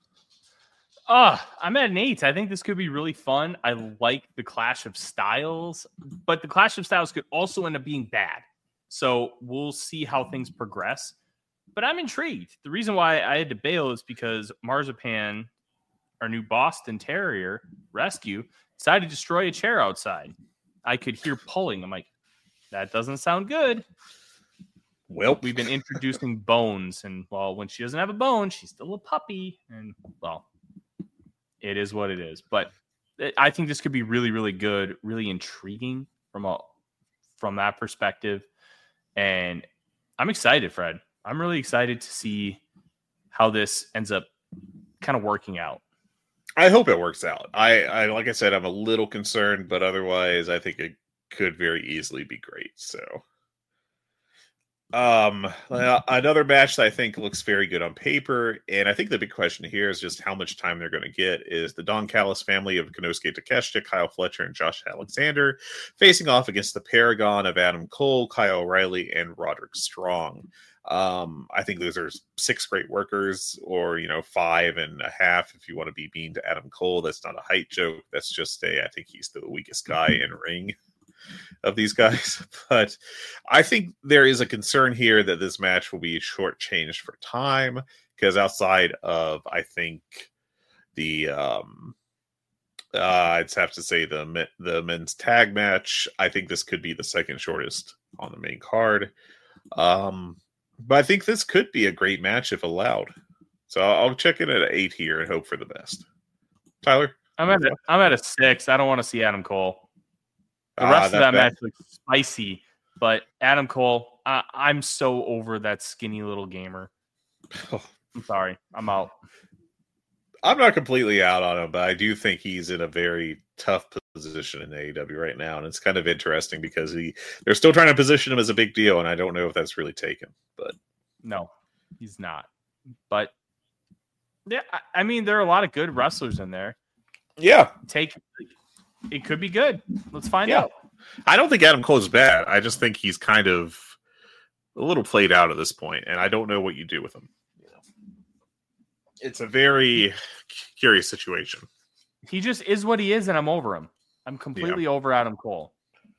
D: Uh, I'm at an eight. I think this could be really fun. I like the clash of styles, but the clash of styles could also end up being bad. So we'll see how things progress. But I'm intrigued. The reason why I had to bail is because Marzipan, our new Boston Terrier rescue, decided to destroy a chair outside. I could hear pulling. I'm like, that doesn't sound good.
E: Well,
D: we've been introducing bones, and well, when she doesn't have a bone, she's still a puppy. And well, it is what it is. But I think this could be really, really good, really intriguing from a from that perspective. And I'm excited, Fred. I'm really excited to see how this ends up kind of working out.
E: I hope it works out. I, I like I said, I'm a little concerned, but otherwise, I think it could very easily be great. So, um, another match that I think looks very good on paper, and I think the big question here is just how much time they're going to get. Is the Don Callis family of Konosuke Takeshita, Kyle Fletcher, and Josh Alexander facing off against the Paragon of Adam Cole, Kyle O'Reilly, and Roderick Strong. Um, I think those are six great workers, or, you know, five and a half if you want to be mean to Adam Cole. That's not a height joke. That's just a, I think he's the weakest guy in ring of these guys. But I think there is a concern here that this match will be shortchanged for time. because outside of, I think, the um, uh, I'd have to say the the men's tag match, I think this could be the second shortest on the main card. Um, but I think this could be a great match if allowed. So I'll check in at an eight here and hope for the best. Tyler?
D: I'm at a, I'm at a six. I don't want to see Adam Cole. The
E: Ah,
D: rest of
E: that's
D: that
E: bad.
D: match looks spicy, but Adam Cole, I, I'm so over that skinny little gamer. I'm sorry. I'm out.
E: I'm not completely out on him, but I do think he's in a very tough position in A E W right now, and it's kind of interesting because he they're still trying to position him as a big deal, and I don't know if that's really taken. But
D: No, he's not. But yeah, I, I mean, there are a lot of good wrestlers in there.
E: yeah,
D: Take it could be good. Let's find
E: Yeah.
D: out.
E: I don't think Adam Cole is bad. I just think he's kind of a little played out at this point, and I don't know what you do with him. You know, it's a very curious situation.
D: He just is what he is, and I'm over him. I'm completely over Adam Cole.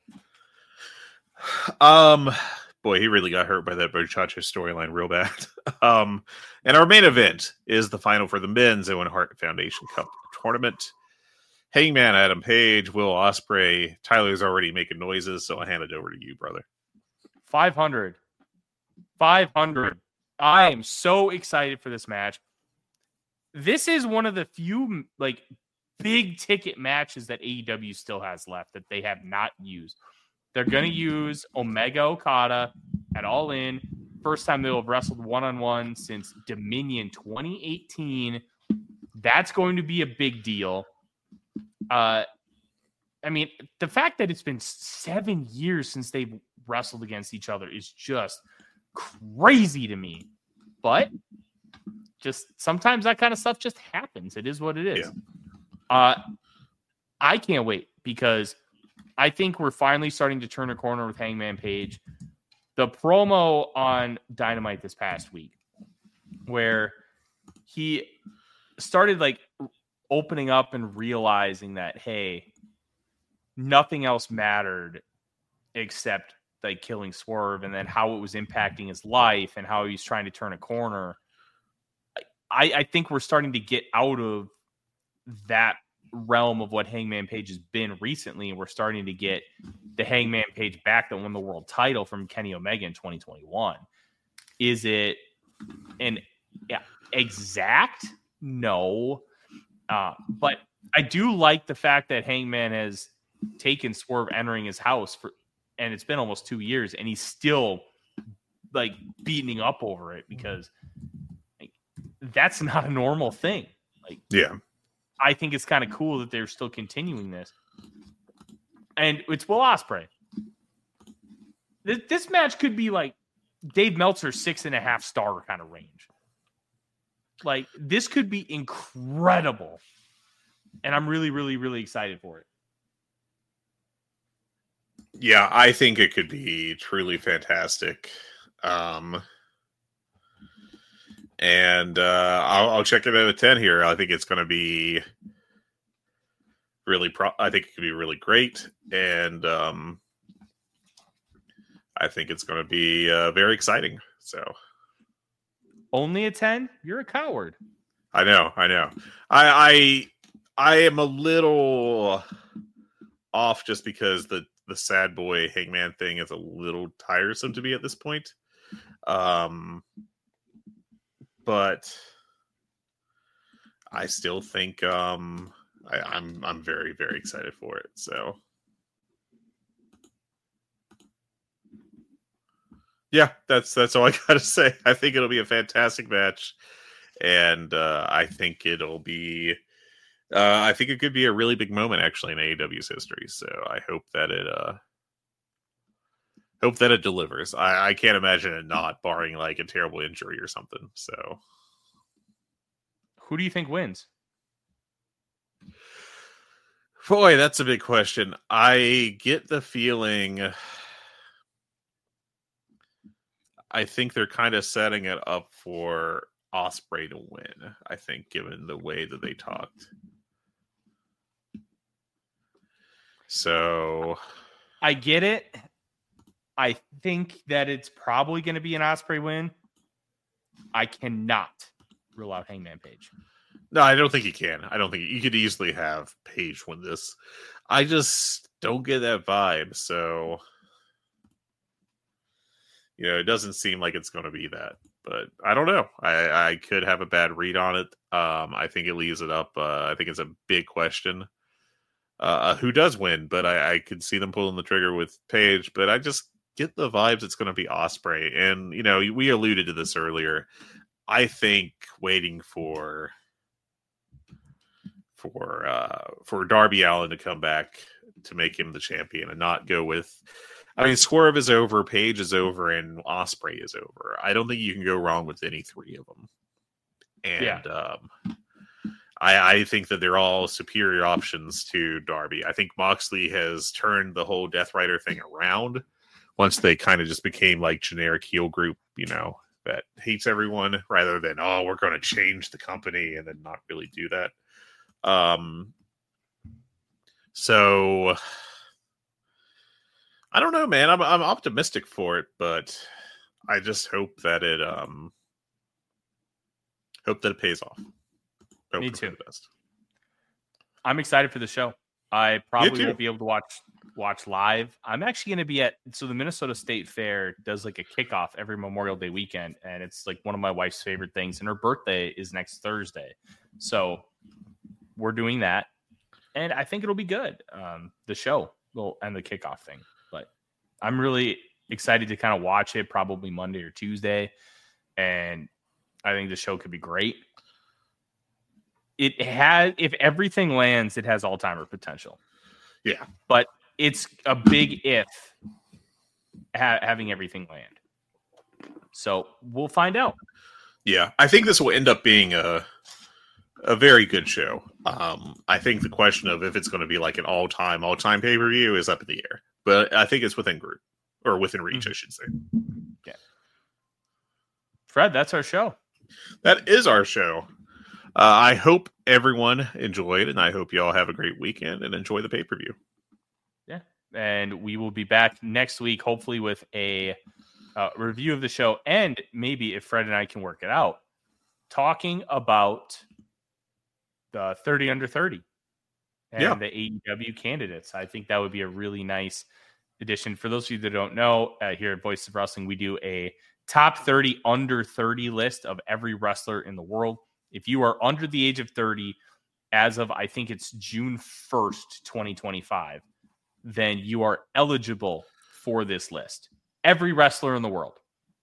E: Um, boy, he really got hurt by that Muchacho storyline real bad. um, and our main event is the final for the men's Owen Hart Foundation Cup tournament. Hangman Adam Page, Will Ospreay. Tyler's already making noises, so I'll hand it over to you, brother.
D: five hundred. five hundred. I am so excited for this match. This is one of the few like big ticket matches that A E W still has left that they have not used. They're going to use Omega Okada at All In. First time they'll have wrestled one-on-one since Dominion twenty eighteen. That's going to be a big deal. Uh, I mean, the fact that it's been seven years since they've wrestled against each other is just crazy to me. But just sometimes that kind of stuff just happens. It is what it is. Yeah. Uh, I can't wait because I think we're finally starting to turn a corner with Hangman Page. The promo on Dynamite this past week where he started like opening up and realizing that, hey, nothing else mattered except like killing Swerve, and then how it was impacting his life and how he's trying to turn a corner. I, I think we're starting to get out of that realm of what Hangman Page has been recently, and we're starting to get the Hangman Page back that won the world title from Kenny Omega in twenty twenty-one. Is it an yeah, exact? No. Uh, but I do like the fact that Hangman has taken Swerve entering his house for, and it's been almost two years, and he's still like beating up over it because like, that's not a normal thing. Like,
E: yeah,
D: I think it's kind of cool that they're still continuing this. And it's Will Ospreay. This, this match could be like Dave Meltzer's six and a half star kind of range. Like, this could be incredible. And I'm really, really, really excited for it.
E: Yeah, I think it could be truly fantastic. Um, and uh, I'll, I'll check it out at ten here. I think it's going to be really, pro- I think it could be really great. And um, I think it's going to be uh, very exciting. So.
D: Only a ten? You're a coward.
E: I know, I know. I I I am a little off just because the the sad boy Hangman thing is a little tiresome to me at this point. Um but I still think um I, I'm I'm very, very excited for it. So yeah, that's that's all I gotta say. I think it'll be a fantastic match, and uh, I think it'll be. Uh, I think it could be a really big moment actually in A E W's history. So I hope that it. Uh, hope that it delivers. I, I can't imagine it not, barring like a terrible injury or something. So,
D: who do you think wins?
E: Boy, that's a big question. I get the feeling. I think they're kind of setting it up for Ospreay to win, I think, given the way that they talked. So
D: I get it. I think that it's probably going to be an Ospreay win. I cannot rule out Hangman Page.
E: No, I don't think you can. I don't think you could easily have Page win this. I just don't get that vibe. So, you know, it doesn't seem like it's going to be that. But I don't know. I, I could have a bad read on it. Um, I think it leaves it up. Uh, I think it's a big question. Uh, who does win? But I, I could see them pulling the trigger with Page. But I just get the vibes it's going to be Ospreay. And, you know, we alluded to this earlier. I think waiting for... for uh, for Darby Allin to come back to make him the champion and not go with, I mean, Swerve is over, Page is over, and Ospreay is over. I don't think you can go wrong with any three of them. And yeah. um, I, I think that they're all superior options to Darby. I think Moxley has turned the whole Death Rider thing around once they kind of just became like generic heel group, you know, that hates everyone rather than, oh, we're going to change the company and then not really do that. Um, so I don't know, man. I'm I'm optimistic for it, but I just hope that it um hope that it pays off. Hope
D: Me too.
E: The best.
D: I'm excited for the show. I probably won't be able to watch watch live. I'm actually going to be at so the Minnesota State Fair does like a kickoff every Memorial Day weekend, and it's like one of my wife's favorite things. And her birthday is next Thursday, so we're doing that, and I think it'll be good. Um, the show will end the kickoff thing, but I'm really excited to kind of watch it probably Monday or Tuesday, and I think the show could be great. It has, if everything lands, it has all-timer potential.
E: Yeah,
D: but it's a big if ha- having everything land. So we'll find out.
E: Yeah, I think this will end up being a a very good show. Um, I think the question of if it's going to be like an all-time, all-time pay-per-view is up in the air. But I think it's within group, or within reach, mm-hmm. I should say.
D: Yeah. Fred, that's our show.
E: That is our show. Uh, I hope everyone enjoyed, and I hope you all have a great weekend and enjoy the pay-per-view.
D: Yeah, and we will be back next week, hopefully with a uh, review of the show, and maybe if Fred and I can work it out, talking about the thirty under thirty and yeah. the A E W candidates. I think that would be a really nice addition. For those of you that don't know, uh, here at Voices of Wrestling, we do a top thirty under thirty list of every wrestler in the world. If you are under the age of thirty, as of, I think it's June first, twenty twenty-five, then you are eligible for this list. Every wrestler in the world,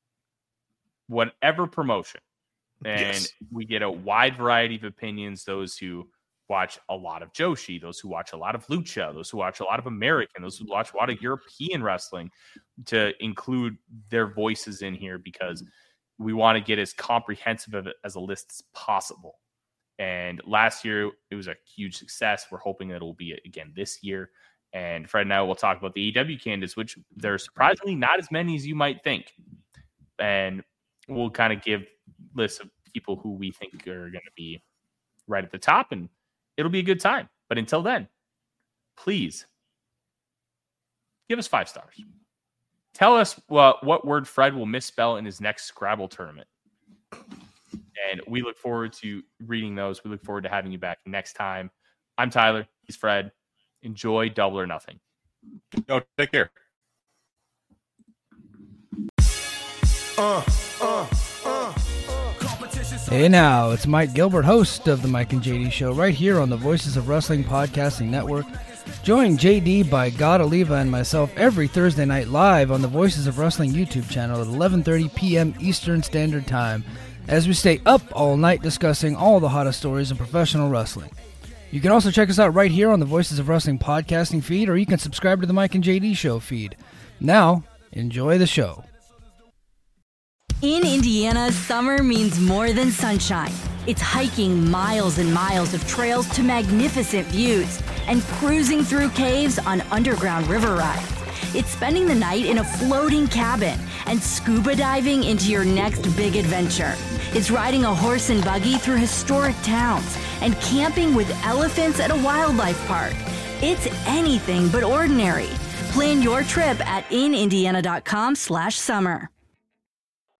D: whatever promotion. And yes. we get a wide variety of opinions. Those who watch a lot of Joshi, those who watch a lot of Lucha, those who watch a lot of American, those who watch a lot of European wrestling, to include their voices in here because we want to get as comprehensive of it as a list as possible. And last year, it was a huge success. We're hoping that it will be again this year. And Fred and I will talk about the A E W candidates, which there are surprisingly not as many as you might think. And we'll kind of give lists of people who we think are going to be right at the top, and it'll be a good time. But until then, please give us five stars. Tell us what, what word Fred will misspell in his next Scrabble tournament. And we look forward to reading those. We look forward to having you back next time. I'm Tyler. He's Fred. Enjoy Double or Nothing.
E: Yo, take care.
J: Uh, uh, uh. Hey now, it's Mike Gilbert, host of the Mike and J D Show, right here on the Voices of Wrestling Podcasting Network. Join J D by God Oliva and myself every Thursday night live on the Voices of Wrestling YouTube channel at eleven thirty p.m. Eastern Standard Time, as we stay up all night discussing all the hottest stories in professional wrestling. You can also check us out right here on the Voices of Wrestling Podcasting feed, or you can subscribe to the Mike and J D Show feed. Now, enjoy the show.
K: In Indiana, summer means more than sunshine. It's hiking miles and miles of trails to magnificent views and cruising through caves on underground river rides. It's spending the night in a floating cabin and scuba diving into your next big adventure. It's riding a horse and buggy through historic towns and camping with elephants at a wildlife park. It's anything but ordinary. Plan your trip at in indiana dot com slash summer.